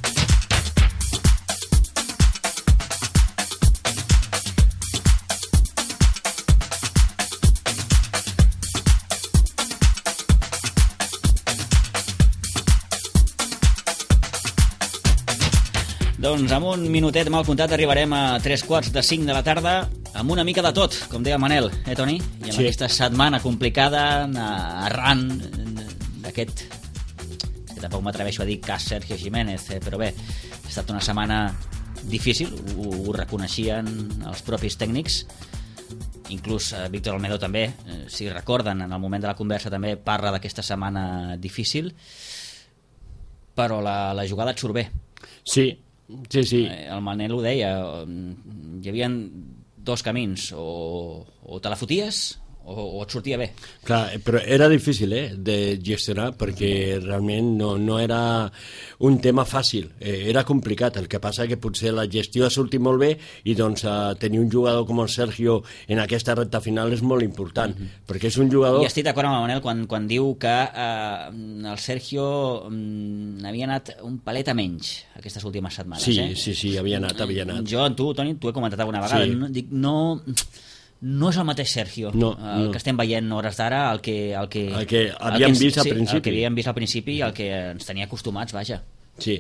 Doncs amb un minutet mal comptat arribarem a 3:45 de la tarda amb una mica de tot, com deia Manel, Toni? I amb aquesta setmana complicada, arran d'aquest, que tampoc m'atreveixo a dir cas Sergio Jiménez, però bé, ha estat una setmana difícil, ho reconeixien els propis tècnics, inclús Víctor Almedo també, si recorden, en el moment de la conversa també parla d'aquesta setmana difícil, però la jugada et surt bé. Sí. El Manel ho deia, hi havia dos camins, o te la foties o et sortia bé. Clar, però era difícil de gestionar perquè realment no era un tema fàcil, era complicat. El que passa que potser la gestió ha sortit molt bé i doncs tenir un jugador com el Sergio en aquesta recta final és molt important, perquè és un jugador... I estic d'acord amb el Manel quan diu que el Sergio havia anat un palet a menys aquestes últimes setmanes. Sí, havia anat. Jo, Toni, t'ho he comentat alguna vegada, dic, no és el mateix Sergio el que estem veient hores d'ara, el que havíem vist al principi. El que havíem vist al principi i el que ens tenia acostumats, vaja. Sí.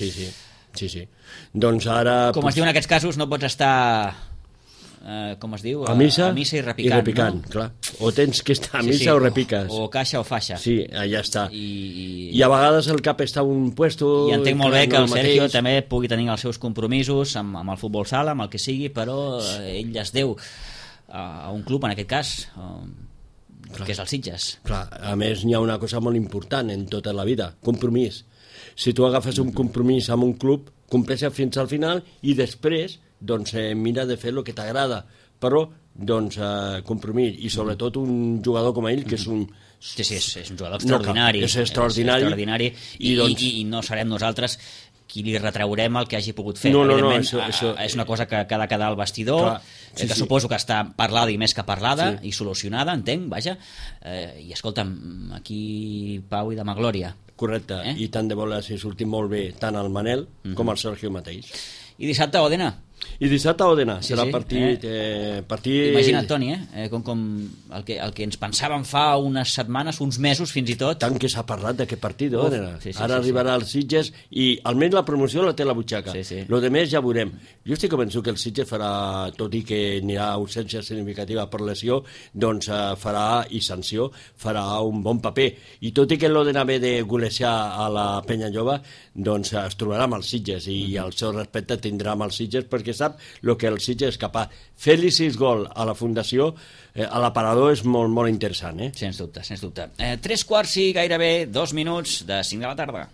Doncs ara... Com es diu en aquests casos, no pots estar... com es diu? A missa i repicant. No? Clar. O tens que estar a missa o repiques. O caixa o faixa. Sí, allà està. I a vegades el cap està a un puesto... I entenc molt bé que el Sergio també pugui tenir els seus compromisos amb el futbol sala, amb el que sigui, però ell es deu a un club, en aquest cas, que és el Sitges. Clar, a més hi ha una cosa molt important en tota la vida, compromís. Si tu agafes un compromís amb un club, compleixes fins al final i després doncs mira de fer el que t'agrada, però doncs compromís, i sobretot un jugador com ell, que és un... Sí, és un jugador extraordinari. És extraordinari. I no serem nosaltres qui li retraurem el que hagi pogut fer. No, això és una cosa que ha de quedar al vestidor, que suposo que està parlada i més que parlada, i solucionada, entenc, vaja. I escolta'm, aquí pau i demà glòria. Correcte, i tant de bo l'hagi sortit molt bé tant el Manel com el Sergio mateix. I dissabte, Òdena. I dissabte a Òdena, Sí, serà sí, partit... Imagina't, Toni, com el que ens pensàvem fa unes setmanes, uns mesos fins i tot. Tant que s'ha parlat d'aquest partit, Òdena. Sí, Ara arribarà als Sitges i almenys la promoció la té a la butxaca. Sí. Lo de més ja veurem. Jo estic convençut que el Sitges farà, tot i que anirà a ausència significativa per lesió, doncs farà, i sanció, farà un bon paper. I tot i que l'Òdena ve de golejar a la Penya Jove, doncs es trobarà amb els Sitges i el seu respecte tindrà amb els Sitges perquè sap el que el Sitges és capaç. Fer-li 6 gols a la Fundació, a l'aparador, és molt, molt interessant. Sens dubte, sens dubte. 3:15 i gairebé 2 minuts de 5 de la tarda.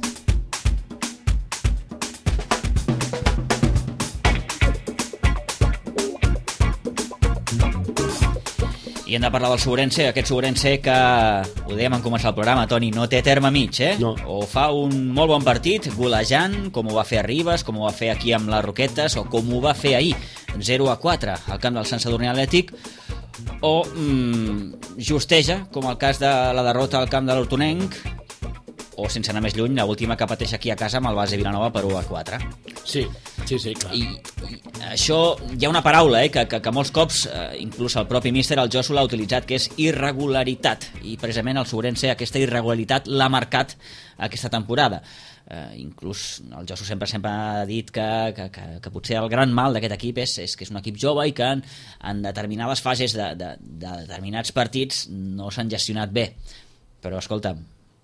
I hem de parlar del Sobrense, aquest Sobrense que, ho dèiem en començar el programa, Toni, no té terme mig, No. O fa un molt bon partit, golejant, com ho va fer a Ribes, com ho va fer aquí amb les Roquetes, o com ho va fer ahir, 0-4 al camp del Sant Sadurní Atlètic, o justeja, com el cas de la derrota al camp de l'Hortonenc, o sense anar més lluny, l'última que pateix aquí a casa amb el Base Vilanova per 1-4. Sí, clar. I això, hi ha una paraula que molts cops, inclús el propi míster, el Josu, l'ha utilitzat, que és irregularitat, i precisament el Sobrense aquesta irregularitat l'ha marcat aquesta temporada. Inclús el Josu sempre ha dit que potser el gran mal d'aquest equip és que és un equip jove i que en determinades fases de determinats partits no s'han gestionat bé. Però escolta'm,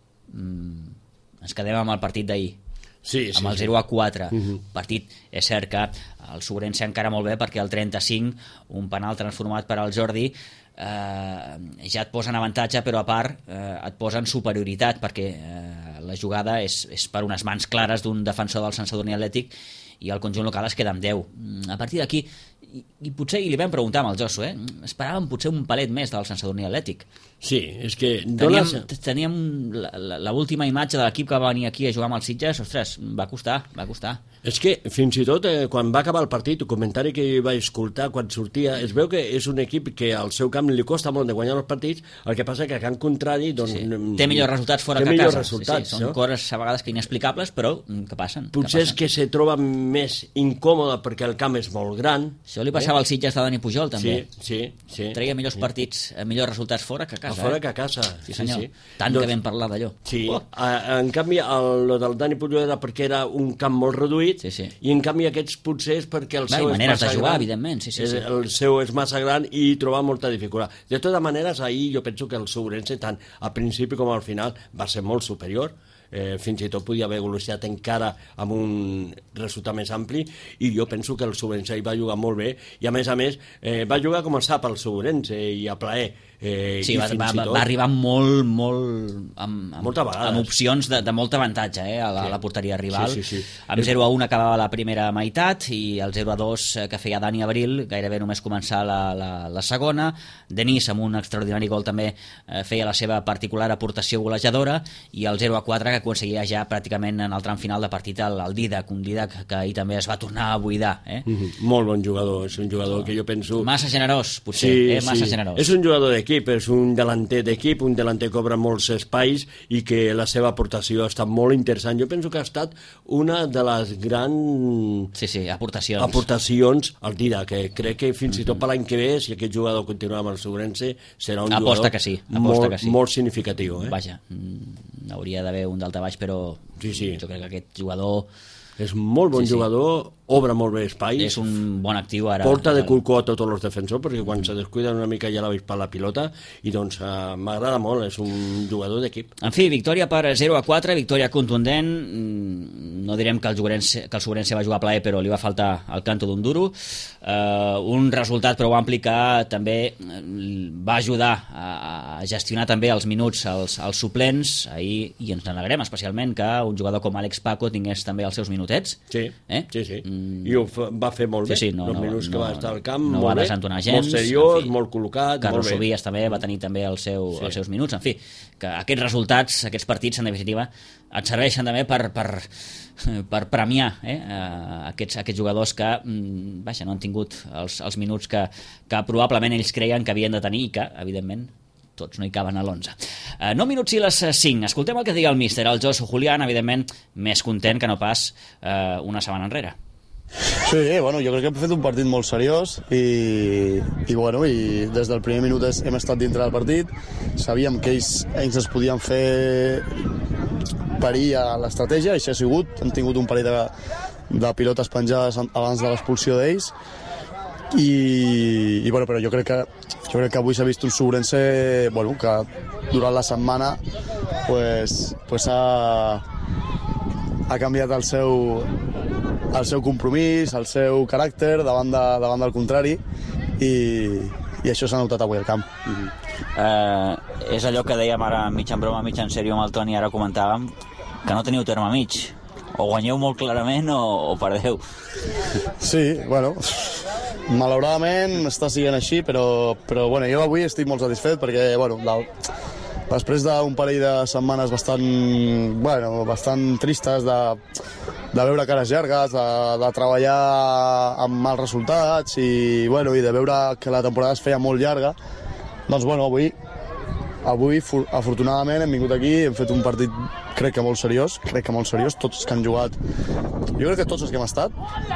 ens quedem amb el partit d'ahir, amb el 0-4. Partit, és cert que el Sobrense encara molt bé perquè el 35, un penal transformat per al Jordi, ja et posa en avantatge, però a part et posa en superioritat perquè la jugada és per unes mans clares d'un defensor del Sant Sadurní Atlètic i el conjunt local es queda amb 10. A partir d'aquí, i potser li vam preguntar amb el Josu, esperàvem potser un palet més del Sant Sadurní Atlètic. Sí, és que... Teníem l'última imatge de l'equip que va venir aquí a jugar amb els Sitges, ostres, va costar. És que fins i tot quan va acabar el partit, el comentari que vaig escoltar quan sortia, es veu que és un equip que al seu camp li costa molt de guanyar els partits, el que passa que a Camp Contrari doncs, té millors resultats fora que a casa. Són no? coses a vegades que inexplicables, però que passen. Potser és que se troba més incòmode perquè el camp és molt gran. Això li passava al Sitges de Dani Pujol, també. Sí. Treia millors partits, millors resultats fora que a casa. Fora que a casa. Sí, senyor. Tant que vam parlar d'allò. Sí, en canvi, el del Dani Pujol era perquè era un camp molt reduït, i en canvi aquests potser és perquè el seu és massa gran. Maneres de jugar, evidentment. El seu és massa gran i troba molta dificultat. De totes maneres, ahir jo penso que el Sobrense, tant al principi com al final, va ser molt superior. Fins i tot podia haver golejat encara amb un resultat més ampli, i jo penso que el Sobrense hi va jugar molt bé, i a més va jugar com el sap el Sobrense i a plaer. Sí, va arribar molt amb opcions de molt avantatge a la porteria rival. Amb 0-1 acabava la primera meitat i el 0-2 que feia Dani Abril gairebé només començar la segona. Denis, amb un extraordinari gol, també feia la seva particular aportació golejadora, i el 0-4 que aconseguia ja pràcticament en el tram final de partit el Didac, un Didac que ahir també es va tornar a buidar. Molt bon jugador, és un jugador que jo penso... Massa generós, potser, massa generós. És un jugador d'equip, és un delanter d'equip, un delanter que obre molts espais i que la seva aportació ha estat molt interessant. Jo penso que ha estat una de les grans aportacions al Didac, que crec que fins i tot per l'any que ve, si aquest jugador continua amb el Sobrense, serà un jugador molt significatiu. Vaja, hauria d'haver un daltabaix, però jo crec que aquest jugador és molt bon jugador, obre molt bé espais, és un bon actiu ara, porta de culcó a tots els defensors, perquè quan se descuiden una mica ja l'ha vist per la pilota, i doncs m'agrada molt, és un jugador d'equip. En fi, victòria per 0-4, victòria contundent. No direm que el Sobrense va jugar a plaer, però li va faltar el canto d'un duro. Un resultat prou ampli que també va ajudar a gestionar també els minuts als suplents ahir, i ens n'alegrem especialment que un jugador com Àlex Paco tingués també els seus minutets. Sí. I ho va fer molt bé. Els minuts que va estar al camp, no va desentonar gens, molt seriós, molt col·locat, Carlos Sobies també va tenir també els seus minuts. En fi, que aquests resultats, aquests partits, en definitiva, et serveixen també per premiar aquests jugadors que no han tingut els minuts que probablement ells creien que havien de tenir, i que, evidentment, tots no hi caben a l'11. 9 minuts i les 5. Escoltem el que digui el míster, el Josu Julián, evidentment més content que no pas una setmana enrere. Sí, bueno, jo crec que hem fet un partit molt seriós i des del primer minut hem estat dintre del partit, sabíem que ells ens podien fer perill a l'estratègia, i això ha sigut, hem tingut un parell de pilotes penjades abans de l'expulsió d'ells, però jo crec que avui s'ha vist un Subrense que durant la setmana ha canviat el seu compromís, el seu caràcter davant del contrari, i això s'ha notat avui al camp. És allò que dèiem ara mig en broma, mig en sèrio amb el Toni, ara comentàvem que no teniu terme mig, o guanyeu molt clarament o perdeu. Sí, bueno, malauradament està sent així, però jo avui estic molt satisfet perquè després d'un parell de setmanes bastant tristes de veure cares llargues, de treballar amb mals resultats i de veure que la temporada es feia molt llarga, doncs avui afortunadament hem vingut aquí, hem fet un partit crec que molt seriós, tots els que han jugat, jo crec que tots els que hem estat,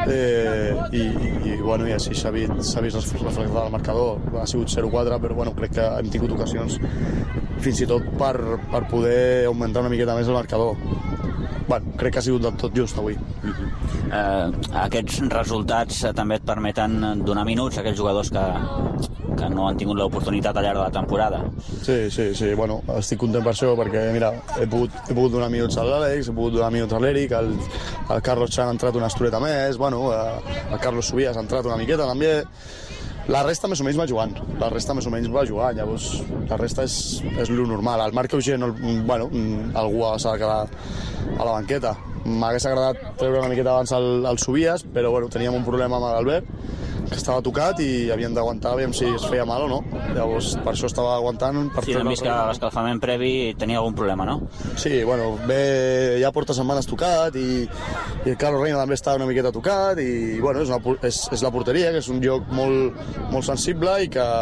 i així s'ha vist reflectat al marcador, ha sigut 0-4, però crec que hem tingut ocasions fins i tot per poder augmentar una miqueta més el marcador. Crec que ha sigut del tot just avui. Aquests resultats també et permeten donar minuts a aquells jugadors que no han tingut l'oportunitat al llarg de la temporada. Sí, estic content per això, perquè mira, he pogut donar minuts a l'Àlex, he pogut donar minuts a l'Eric, el Carlos Chan ha entrat una estoreta més, el Carlos Subias ha entrat una miqueta també. La resta més o menys va jugant, llavors la resta és lo normal. El Marc Eugeni, algú s'ha de quedar a la banqueta. M'hagués agradat treure una miqueta abans el Subias, però teníem un problema amb l'Albert, que estava tocat i havíem d'aguantar, aviam si es feia mal o no. Llavors, per això estava aguantant. Sí, hem vist que l'escalfament previ tenia algun problema, no? Sí, ja porta setmanes tocat i el Carlos Reina també està una miqueta tocat i, és la porteria, que és un lloc molt, molt sensible i que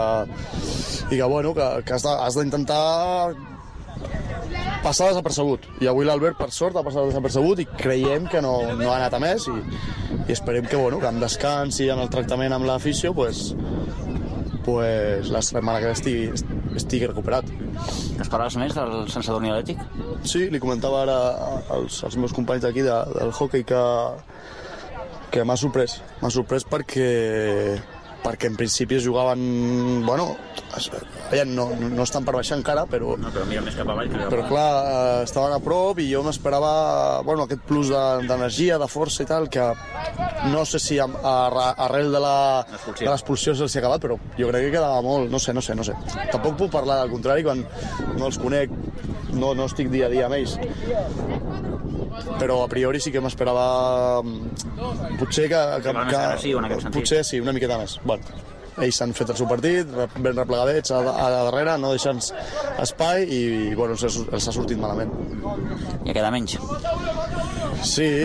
has d'intentar passar desapercebut. I avui l'Albert, per sort, ha passat desapercebut i creiem que no ha anat a més i esperem que amb descans i en el tractament amb l'afició la setmana que estigui recuperat. T'esperaves més del Sant Sadurní Atlètic? Sí, li comentava ara als meus companys d'aquí del hockey que m'ha sorprès perquè en principi es jugaven, no estan per baixar encara, però mira més cap avall. Però clar, estaven a prop i jo m'esperava aquest plus d'energia, de força i tal, que no sé si arrel de l'expulsió se'ls ha acabat, però jo crec que quedava molt, no sé. Tampoc puc parlar del contrari quan no els conec, no estic dia a dia amb ells. Però a priori sí que m'esperava potser potser sí, una miqueta més. Ells han fet el seu partit ben replegadets a darrere, no deixant espai i els ha sortit malament. Ja queda menys. Sí,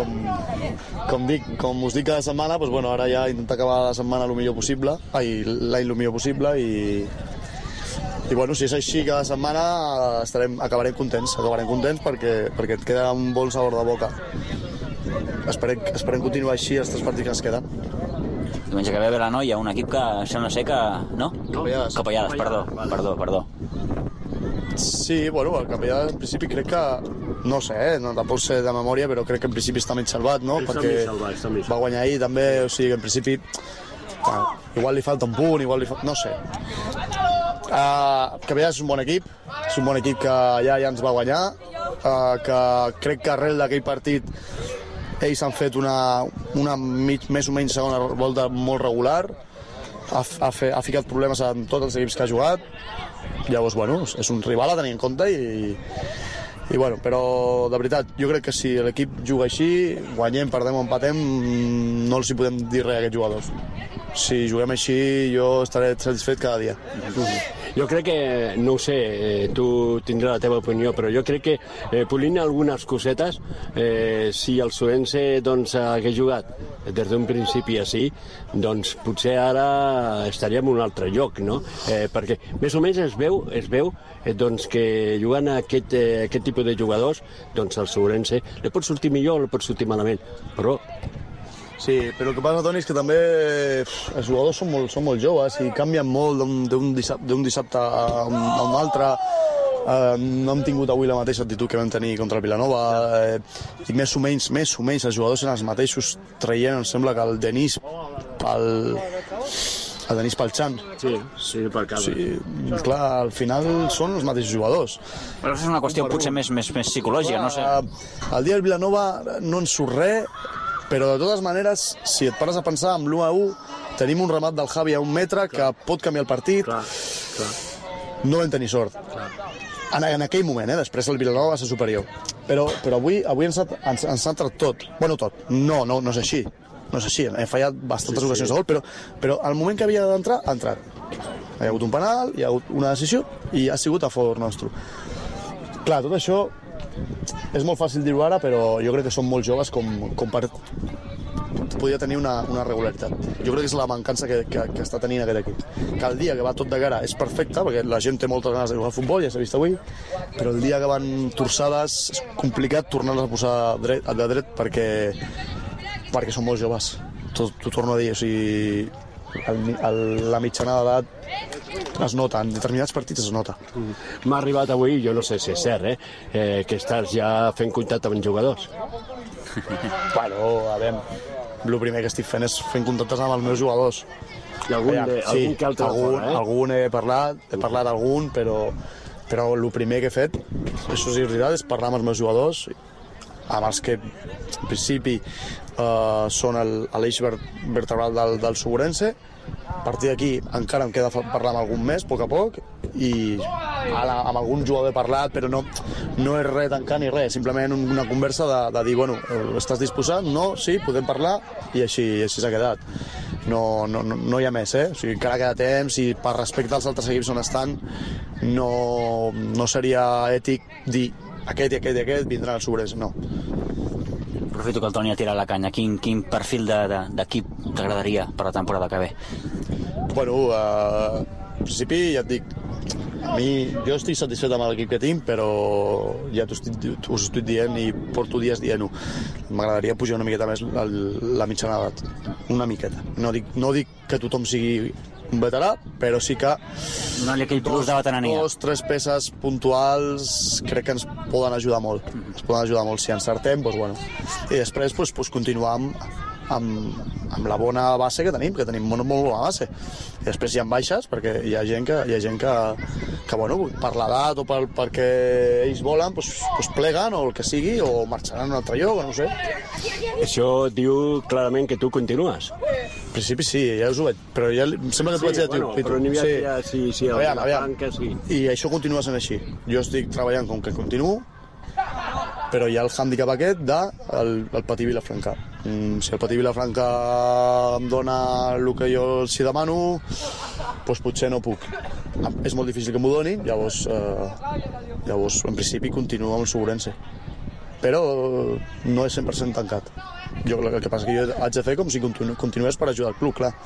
com us dic cada setmana, ara ja intentar acabar la setmana l'any el millor possible i si és així cada setmana acabarem contents perquè et queda un bon sabor de boca. Esperem continuar així els 3 partits que ens queden. Diumenge que ve a la Noia, un equip que sembla ser que... No? Capellades, perdó. Sí, el Capellades en principi crec que... No sé, tampoc sé de memòria, però crec que en principi està mig salvat, no? Perquè va guanyar ahir també, o sigui que en principi... Igual li falta un punt, no sé. Capellades és un bon equip que ja ens va guanyar, que crec que arrel d'aquell partit ells han fet una més o menys segona volta molt regular, ha ficat problemes en tots els equips que ha jugat, llavors és un rival a tenir en compte però de veritat jo crec que si l'equip juga així, guanyem, perdem o empatem, no els hi podem dir res a aquests jugadors. si juguem així jo estaré satisfet cada dia. Jo crec que, no ho sé, tu tindràs la teva opinió, però jo crec que polint algunes cosetes, si el Suense doncs, hagués jugat des d'un principi així, doncs potser ara estaríem en un altre lloc, no? Perquè més o menys es veu doncs, que jugant a aquest tipus de jugadors, doncs el Suense li pot sortir millor o li pot sortir malament, però... Sí, però el que passa, Toni, és que també els jugadors són molt joves i canvien molt d'un dissabte a un altre. No hem tingut avui la mateixa actitud que vam tenir contra el Vilanova i més o menys els jugadors eren els mateixos, traient, em sembla que el Denis Palchan. Sí, per casa. Sí, clar, al final són els mateixos jugadors. Però és una qüestió potser més psicològica, no sé. El dia del Vilanova no ens surt res, però de totes maneres, si et pares a pensar amb l'1-1, tenim un remat del Javi a 1 metre que pot canviar el partit. Clar. No vam tenir sort. En aquell moment, després el Vilanova va ser superior. Però avui ens ha entrat tot. Bueno, tot. No és així. No és així. Hem fallat bastantes ocasions de gol, però al moment que havia d'entrar, ha entrat. Hi ha hagut un penal, hi ha hagut una decisió i ha sigut a favor nostre. Clar, tot això és molt fàcil dir-ho ara, però jo crec que són molt joves com per podia tenir una regularitat. Jo crec que és la mancança que està tenint aquest equip. Que el dia que va tot de cara és perfecte, perquè la gent té moltes ganes de jugar al futbol, ja s'ha vist avui, però el dia que van torçades és complicat tornar-les a posar de dret perquè són molt joves. T'ho torno a dir, o sigui, la mitjana d'edat es nota, en determinats partits es nota. M'ha arribat avui, jo no sé si és cert, que estàs ja fent contacte amb jugadors. Bueno, a veure, el primer que estic fent és fent contactes amb els meus jugadors. I algun que altre algun he parlat algun, però el primer que he fet, això és veritat, és parlar amb els meus jugadors, amb els que en principi són l'eix vertebral del Suburense. A partir d'aquí encara em queda parlar amb algun més, a poc, i amb algun jugador he parlat, però no és res tancar ni res, simplement una conversa de dir, bueno, estàs disposat? No? Sí, podem parlar, i així s'ha quedat. No hi ha més, o sigui, encara queda temps, i per respecte als altres equips on estan no seria ètic dir aquest i aquest i aquest vindran al Suburense, no. Aprofito que el Toni ha tirat la canya. Quin perfil d'equip t'agradaria per la temporada que ve? Bueno, en principi ja et dic, jo estic satisfet amb l'equip que tinc, però ja us estic dient i porto dies dient-ho. M'agradaria pujar una miqueta més la mitjana d'edat, una miqueta. No dic que tothom sigui un veterà, però sí que donar-li aquell plus de veterania. 2-3 peces puntuals crec que ens poden ajudar molt. Ens poden ajudar molt si encertem, doncs bueno. I després continuar amb la bona base que tenim molt bona base. I després hi ha baixes, perquè hi ha gent que bueno, per l'edat o perquè ells volen, doncs pleguen o el que sigui, o marxaran a un altre lloc, no ho sé. Això diu clarament que tu continues. En principi sí, ja us ho veig, però ja em sembla que t'ho vaig dir a tu. Però n'hi havia sí, aviam. I això continua sent així. Jo estic treballant com que continuo, però hi ha el hàndicap aquest del Patí Vilafranca. Si el Patí Vilafranca em dona el que jo els hi demano, doncs potser no puc. És molt difícil que m'ho donin, llavors en principi continuo amb el Suburense. Però no és 100% tancat. El que passa que jo haig de fer com si continués per ajudar el club, clar.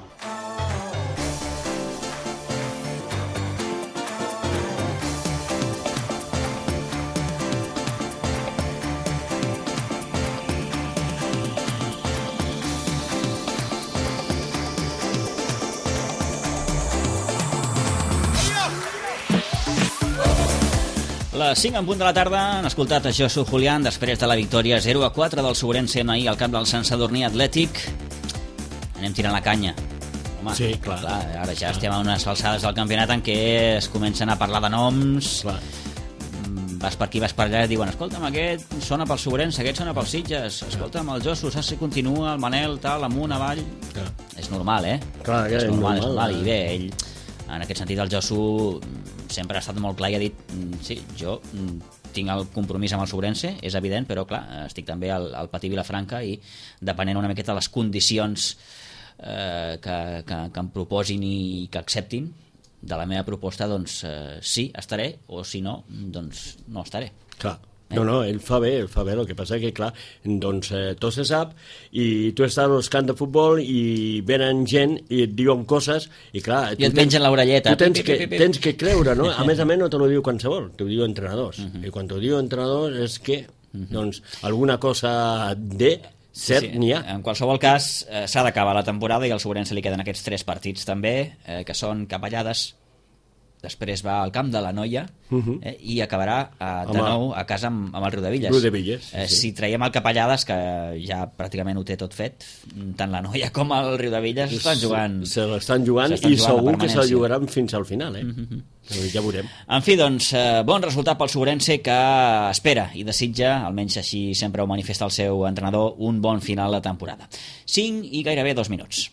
Les 5 en punt de la tarda han escoltat a Josu Julián després de la victòria 0-4 del Suburense ahir al camp del Sant Sadurní Atlètic. Anem tirant la canya. Home, sí, clar. Ara ja estem a unes alçades del campionat en què es comencen a parlar de noms. Clar. Vas per aquí, vas per allà i diuen, escolta'm, aquest sona pel Suburense, aquest sona pels Sitges, escolta'm, el Josu, saps si continua, el Manel, tal, amunt, avall... Clar. És normal, Clar, és normal. I bé, ell, en aquest sentit, el Josu sempre ha estat molt clar i ha dit, sí, jo tinc el compromís amb el Suburense, és evident, però clar, estic també al Patí Vilafranca i depenent una miqueta de les condicions que em proposin i que acceptin de la meva proposta, doncs sí, estaré, o si no, doncs no estaré. Clar. No, ell fa bé, el que passa que, clar, doncs tot se sap i tu estàs als camps de futbol i venen gent i et diuen coses i, clar... I et mengen l'orelleta. Tu tens que creure, no? A més no te lo diu qualsevol, t'ho diu entrenadors. I quan t'ho diu entrenadors és que, doncs, alguna cosa de cert n'hi ha. En qualsevol cas, s'ha d'acabar la temporada i al Sobrense li queden aquests 3 partits també, que són Capellades, després va al camp de la Noia i acabarà de nou a casa amb el Riudevilles. Si traiem el Capellades, que ja pràcticament ho té tot fet, tant la Noia com el Riudevilles estan jugant. Se l'estan jugant i segur que se'l jugaran fins al final, ja veurem. En fi, doncs, bon resultat pel Sobrense, que espera i desitja, almenys així sempre ho manifesta el seu entrenador, un bon final de temporada. 5 i gairebé 2 minuts.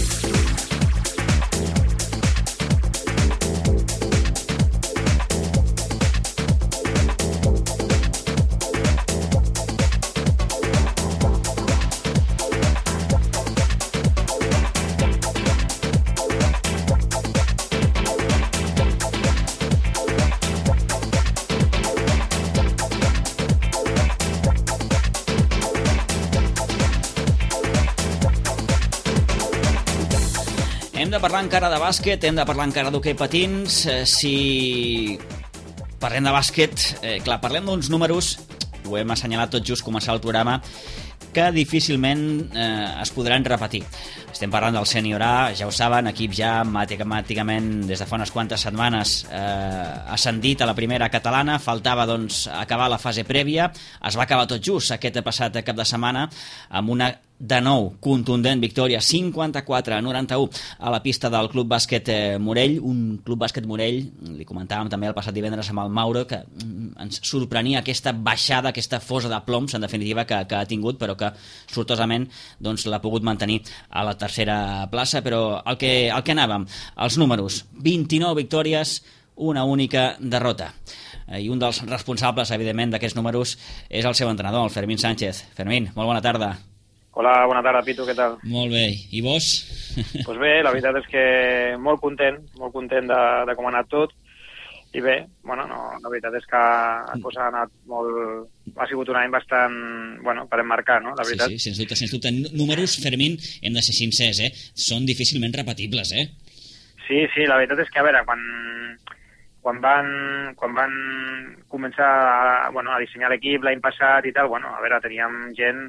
Hem de parlar encara de bàsquet, hem de parlar encara d'hoquei patins. Si parlem de bàsquet, clar, parlem d'uns números, ho hem assenyalat tot just començar el programa, que difícilment es podran repetir. Estem parlant del Sènior A, ja ho saben, equip ja matemàticament des de fa unes quantes setmanes ascendit a la primera catalana, faltava doncs acabar la fase prèvia, es va acabar tot just aquest passat cap de setmana amb una de nou contundent victòria 54-91 a la pista del Club Bàsquet Morell, un Club Bàsquet Morell, li comentàvem també el passat divendres amb el Mauro, que ens sorprenia aquesta baixada, aquesta fosa de ploms en definitiva que ha tingut, però que sortosament doncs, l'ha pogut mantenir a la tercera plaça. Però el que anàvem, els números, 29 victòries, una única derrota, i un dels responsables evidentment d'aquests números és el seu entrenador, el Fermín Sánchez. Fermín, molt bona tarda. Hola, bona tarda, Pitu, què tal? Molt bé, i vos? Doncs bé, la veritat és que molt content de com ha anat tot, i bé, bueno, no, la veritat és que la cosa ha anat molt... Ha sigut un any bastant, bueno, per emmarcar, no?, la veritat. Sí, sens dubte. Números, Fermín, hem de ser sincers, són difícilment repetibles, Sí, la veritat és que, a veure, quan van començar a dissenyar l'equip l'any passat i tal, a veure, teníem gent...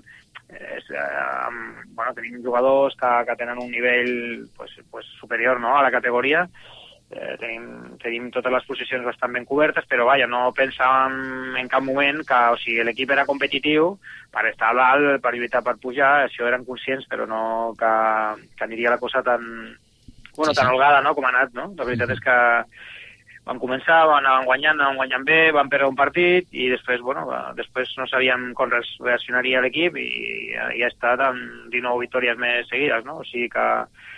tenim jugadors que tenen un nivell superior, no?, a la categoria. Tenim totes les posicions bastant ben cobertes, però vaja, no pensàvem en cap moment que l'equip era competitiu per estar a dalt, per lluitar per pujar, això eren conscients, però no que aniria la cosa tan holgada, no?, com ha anat, no? La veritat és que vam començar, anàvem guanyant bé, vam perdre un partit i després, després no sabíem com reaccionaria l'equip i ha estat amb 19 victòries més seguides, no? O sigui que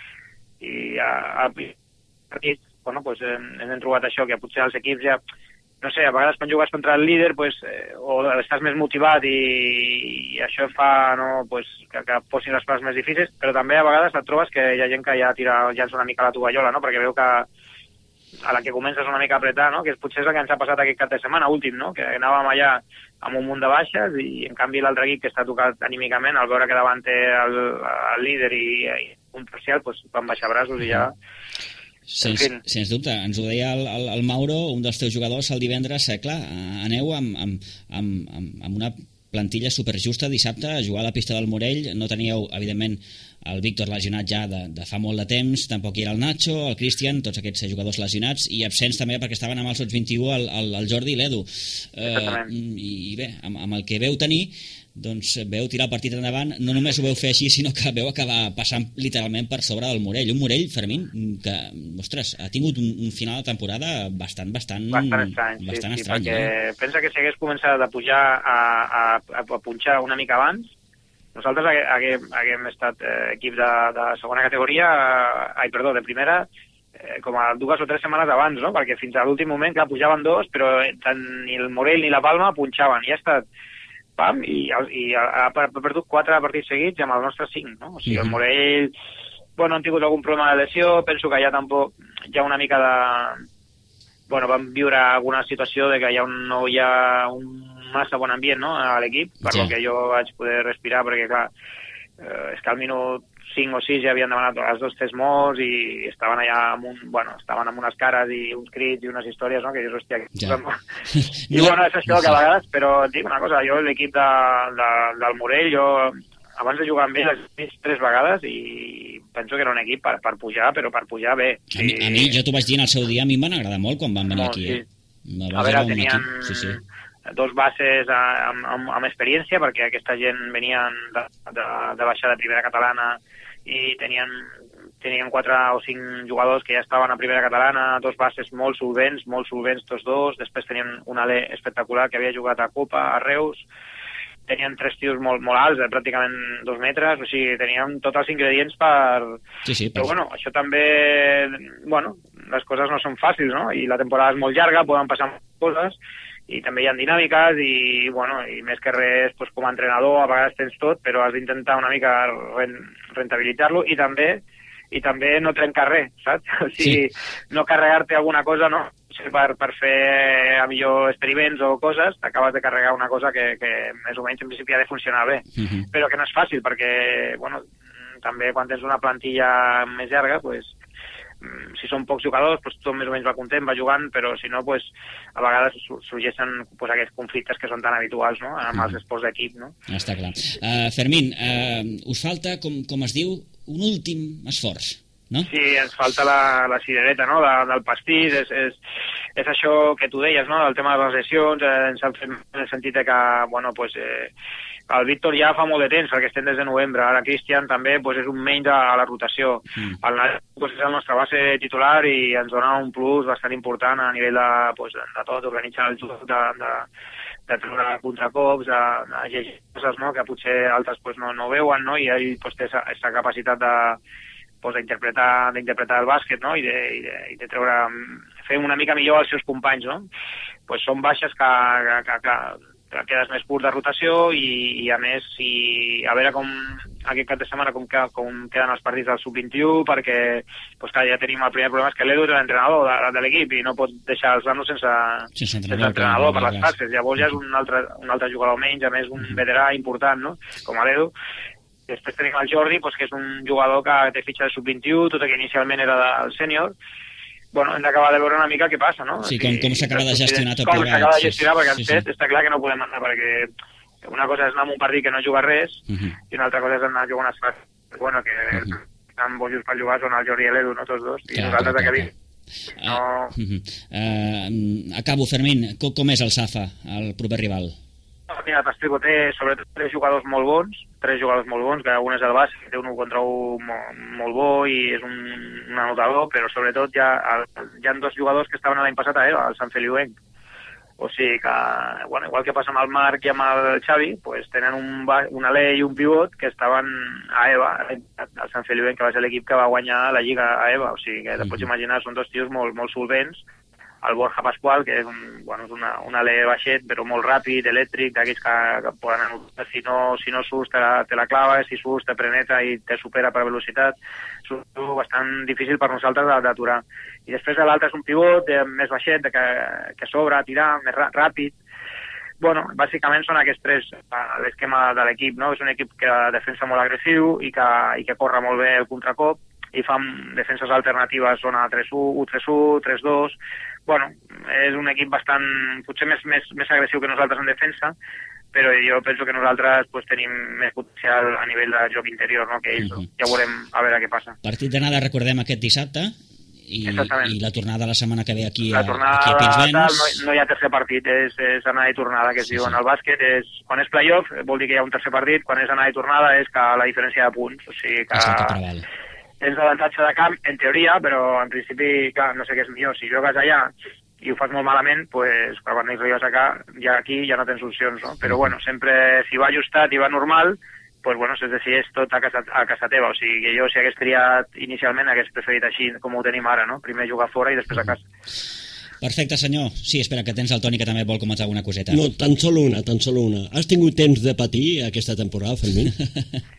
a partits, hem trobat això, que potser els equips ja, no sé, a vegades quan jugues contra el líder, o estàs més motivat i això fa que posin les coses més difícils, però també a vegades et trobes que hi ha gent que ja llança una mica la tovallola, no?, perquè veu que a la que comences una mica a apretar, no?, que potser és el que ens ha passat aquest cap de setmana últim, no?, que anàvem allà amb un munt de baixes i en canvi l'altre equip, que està tocat anímicament, al veure que davant té el líder i un parcial, van baixar braços i ja... Sens dubte, ens ho deia el Mauro, un dels teus jugadors, el divendres, clar, aneu amb una plantilla superjusta dissabte a jugar a la pista del Morell, no teníeu, evidentment, el Víctor lesionat ja de fa molt de temps, tampoc hi era el Nacho, el Cristian, tots aquests jugadors lesionats, i absents també perquè estaven amb el Sots 21 el Jordi i l'Edu. I bé, amb el que veu tenir, doncs veu tirar el partit endavant, no només ho veu fer així, sinó que veu acabar passant literalment per sobre del Morell. Un Morell, Fermín, que, ostres, ha tingut un final de temporada bastant estrany. Perquè pensa que si hagués començat a pujar a punxar una mica abans, nosaltres haguem estat equip de segona categoria, de primera, com a 2 o 3 setmanes abans, no? Perquè fins a l'últim moment, clar, pujaven 2, però tant ni el Morell ni la Palma punxaven, i ha estat i ha perdut 4 partits seguits amb el nostre 5, no? O sigui, el Morell bueno, han tingut algun problema de lesió, penso que ja tampoc hi ha una mica de... Bueno, vam viure alguna situació de que no hi ha un massa bon ambient, no?, a l'equip, per lo que jo vaig poder respirar, perquè, clar, és que al minut 5 o 6 ja havien demanat les 2 tests morts i estaven allà estaven amb unes cares i uns crits i unes històries, no?, que dius, hòstia, I bueno, és això que a vegades, però et dic una cosa, jo l'equip del Morell, jo abans de jugar amb ell l'he vist 3 vegades i penso que era un equip per pujar, però per pujar bé. A mi, jo t'ho vaig dir en el seu dia, a mi em van agradar molt quan van venir aquí. A veure, tenien 2 bases amb experiència, perquè aquesta gent venien de baixar de primera catalana i tenien 4 o 5 jugadors que ja estaven a primera catalana, 2 bases molt solvents tots 2, després tenien un ale espectacular que havia jugat a Copa, a Reus, tenien 3 tios molt alts, pràcticament 2 metres, o sigui, tenien tots els ingredients per... Però bueno, això també... Bueno, les coses no són fàcils, no? I la temporada és molt llarga, poden passar coses, i també hi ha dinàmiques, i bueno, i més que res, doncs, com a entrenador, a vegades tens tot, però has d'intentar una mica rentabilitzar-lo, i també no trencar res, saps? O sigui, no carregar-te alguna cosa, no? Per fer a millor experiments o coses, t'acabes de carregar una cosa que més o menys en principi ha de funcionar bé, però que no és fàcil, perquè, bueno, també quan tens una plantilla més llarga, doncs, si són pocs jugadors, doncs tot més o menys va content, va jugant, però si no, doncs, a vegades sorgeixen aquests conflictes que són tan habituals, no?, amb els esports d'equip, no? Està clar. Fermín, us falta, com es diu, un últim esforç, no? Sí, ens falta la cirereta, no?, del pastís, és això que tu deies, no?, del tema de les lesions, ens han fet en el sentit que, bueno, doncs, el Víctor ja fa molt de temps, perquè estem des de novembre, ara Cristian també és un menys a la rotació. El Nacho és la nostra base titular i ens dona un plus bastant important a nivell de tot, d'organitzar el joc, de treure contracops, de llegir coses, no?, que potser altres no veuen, no?, i ell té aquesta capacitat d'interpretar el bàsquet, no?, i de treure, fer una mica millor els seus companys, no? Són baixes que quedes més curt de rotació i a més, a veure com aquest cap de setmana com queden els partits del sub-21, perquè ja tenim el primer problema, és que l'Edu és l'entrenador de l'equip i no pot deixar els nanos sense entrenador per les classes. Llavors ja és un altre jugador menys, a més un veterà important, no?, com l'Edu. Després tenim el Jordi, que és un jugador que té fitxa de sub-21, tot i que inicialment era del sènior. Bueno, hem d'acabar de veure una mica què passa, no? Sí, com s'acaba de gestionar tot plegat. Com s'acaba de gestionar, perquè està clar que no podem anar, perquè una cosa és anar a un partit que no juga res, i una altra cosa és anar a jugar unes classes, bueno, que estan bojos per jugar, són el Jordi i l'Edu, no?, tots dos, i nosaltres que Acabo, Fermín, com és el Safa, el proper rival? Mira, Pastrico té sobretot 3 jugadors molt bons, que un és el bàsquet, té un 1 contra 1 molt bo i és un anotador, però sobretot hi ha 2 jugadors que estaven l'any passat a EVA, al Sant Feliuenc. O sigui que, bueno, igual que passa amb el Marc i amb el Xavi, tenen un alè i un pivot que estaven a EVA, al Sant Feliuenc, que va ser l'equip que va guanyar la Lliga a EVA. O sigui que te pots imaginar, són 2 tios molt solvents. El Borja Pasqual, que és un alè baixet, però molt ràpid, elèctric, d'aquells que poden anotar. Si no surts, te la clava, si surts, te penetra i te supera per velocitat. És bastant difícil per nosaltres d'aturar. I després l'altre és un pivot més baixet, que s'obre a tirar, més ràpid. Bueno, bàsicament són aquests 3 l'esquema de l'equip, no? És un equip que defensa molt agressiu i que corre molt bé el contracop, i fan defenses alternatives, zona 3-1, 1-3-1, 3-2... Bueno, és un equip bastant, potser més agressiu que nosaltres en defensa, però jo penso que nosaltres tenim més potencial a nivell de joc interior, no?, que ells. Ja veurem a veure què passa. Partit d'anada, recordem, aquest dissabte, i la tornada la setmana que ve aquí a Pinsbens. No hi ha tercer partit, és anada i tornada, que es diu en el bàsquet. Quan és playoff vol dir que hi ha un tercer partit, quan és anada i tornada és que la diferència de punts, o sigui que... Tens l'avantatge de camp, en teoria, però en principi, clar, no sé què és millor. Si jugues allà i ho fas molt malament, doncs quan arribes aquí ja no tens solucions, no? Però bueno, sempre, si va ajustat i va normal, doncs bueno, es decideix tot a casa teva. O sigui, que jo, si hagués triat inicialment, hagués preferit així, com ho tenim ara, no? Primer jugar fora i després a casa. Perfecte, senyor. Sí, espera, que tens el Toni, que també vol comentar alguna coseta. No, tan solo una. Has tingut temps de patir aquesta temporada, Fermín?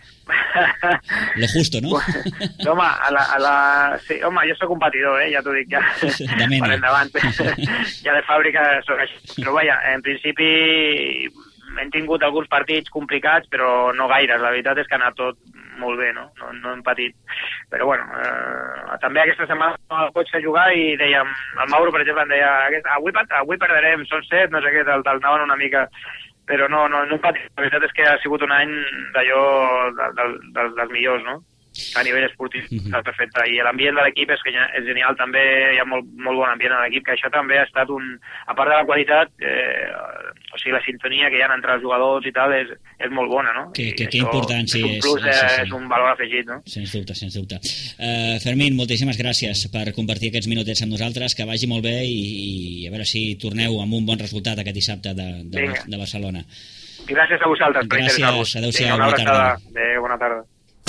Lo justo, no? Home, sí, home, jo soc competidor, ja t'ho dic ja. De mena. Per endavant. Ja de fàbrica soc així. Però vaja, en principi hem tingut alguns partits complicats, però no gaires. La veritat és que ha anat tot molt bé, no hem patit. Però bueno, també aquesta setmana el coach a jugar i dèiem, el Mauro, per exemple, em deia, avui perderem, són 7, no sé què, te'l anaven una mica, però no hem patit. La veritat és que ha sigut un any d'allò dels millors, no? A nivell esportiu, està perfecte. I l'ambient de l'equip és genial, també hi ha molt bon ambient a l'equip, que això també ha estat a part de la qualitat, o sigui, la sintonia que hi ha entre els jugadors i tal és molt bona, no? Que importància és un plus, és un valor afegit, no? Sens dubte. Fermín, moltíssimes gràcies per compartir aquests minutets amb nosaltres, que vagi molt bé i a veure si torneu amb un bon resultat aquest dissabte de Barcelona. I gràcies a vosaltres per interessar-vos. Adéu-siau, bona tarda. Adéu, bona tarda.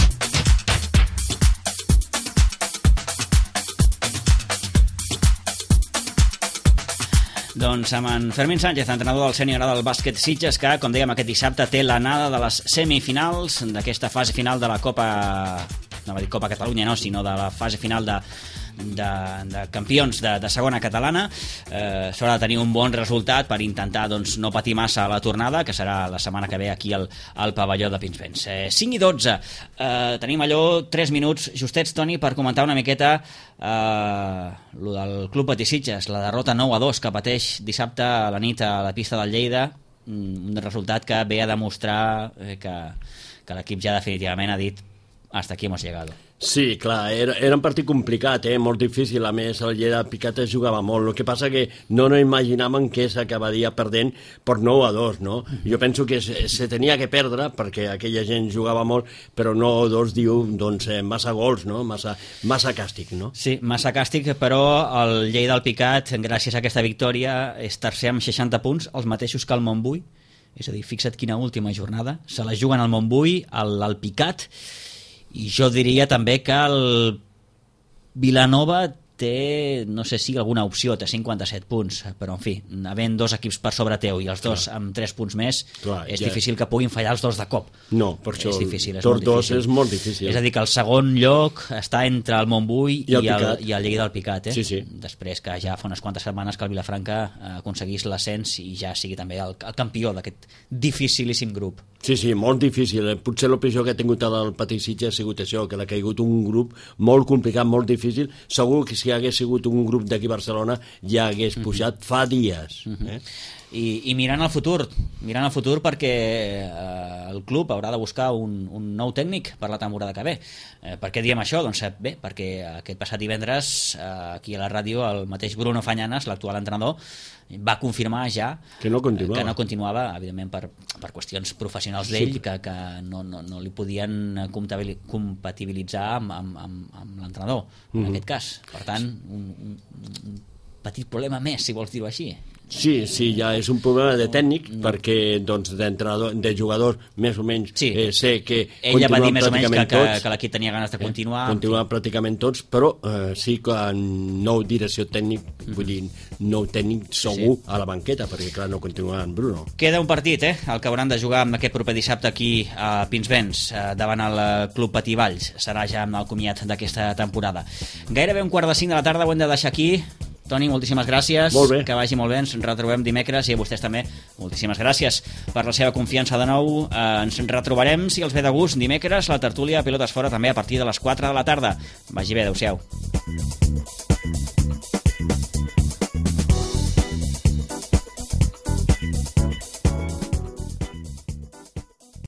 Doncs amb en Fermín Sánchez, entrenador del sènior del bàsquet Sitges, que, com dèiem, aquest dissabte té l'anada de les semifinals d'aquesta fase final de la Copa, no va dir Copa Catalunya, no, sinó de la fase final de campions de segona catalana. S'haurà de tenir un bon resultat per intentar no patir massa la tornada, que serà la setmana que ve aquí al pavelló de Pinsbens. 5 i 12, tenim allò 3 minuts justets, Toni, per comentar una miqueta lo del Club Patí Sitges, la derrota 9-2 que pateix dissabte a la nit a la pista del Lleida, un resultat que ve a demostrar que l'equip ja definitivament ha dit hasta aquí hemos llegado. Sí, clar, era un partit complicat, molt difícil, a més el Lleida Picat es jugava molt, el que passa que no imaginàvem que s'acabaria perdent per 9-2, no? Jo penso que se tenia que perdre perquè aquella gent jugava molt, però 9-2 diu, doncs, massa gols, no? Massa càstig, no? Sí, massa càstig, però el Lleida del Picat, gràcies a aquesta victòria, és tercer amb 60 punts, els mateixos que el Montbui, és a dir, fixa't quina última jornada, se la juguen al Montbui, al Picat, i jo diria també que el Vilanova té, no sé si alguna opció, té 57 punts, però en fi, havent dos equips per sobre teu i els dos amb 3 punts més, és difícil que puguin fallar els dos de cop. No, per això tots dos és molt difícil. És a dir, que el segon lloc està entre el Montbui i el Lleida del Picat, Sí. Després que ja fa unes quantes setmanes que el Vilafranca aconseguís l'ascens i ja sigui també el campió d'aquest dificilíssim grup. Sí, molt difícil. Potser el pitjor que ha tingut el Patí Sitges ha sigut això, que l'ha caigut un grup molt complicat, molt difícil. Segur que si hagués sigut un grup d'aquí a Barcelona ja hagués pujat fa dies. I mirant al futur perquè el club haurà de buscar un nou tècnic per la temporada que ve. Per què diem això? Doncs bé, perquè aquest passat divendres aquí a la ràdio el mateix Bruno Fañanas, l'actual entrenador, va confirmar ja que no continuava, evidentment per qüestions professionals d'ell, que no li podien compatibilitzar amb l'entrenador en aquest cas. Per tant, un petit problema més, si vols dir-ho així. Sí, ja és un problema de tècnic, perquè d'entrenador, de jugador, més o menys, sé que ella va dir més o menys que l'equip tenia ganes de continuar. Continuar pràcticament tots, però sí que nou direcció tècnic, vull dir, nou tècnic segur a la banqueta, perquè clar, no continua en Bruno. Queda un partit, el que hauran de jugar amb aquest proper dissabte aquí a Pinsbens, davant el Club Patí Valls. Serà ja amb el comiat d'aquesta temporada. Gairebé 4:45 de la tarda, ho hem de deixar aquí. Toni, moltíssimes gràcies, que vagi molt bé, ens retrobem dimecres i a vostès també moltíssimes gràcies per la seva confiança de nou. Ens retrobarem, si els ve de gust, dimecres, la tertúlia Pilotes Fora també a partir de les 4 de la tarda. Vagi bé, adeu-siau.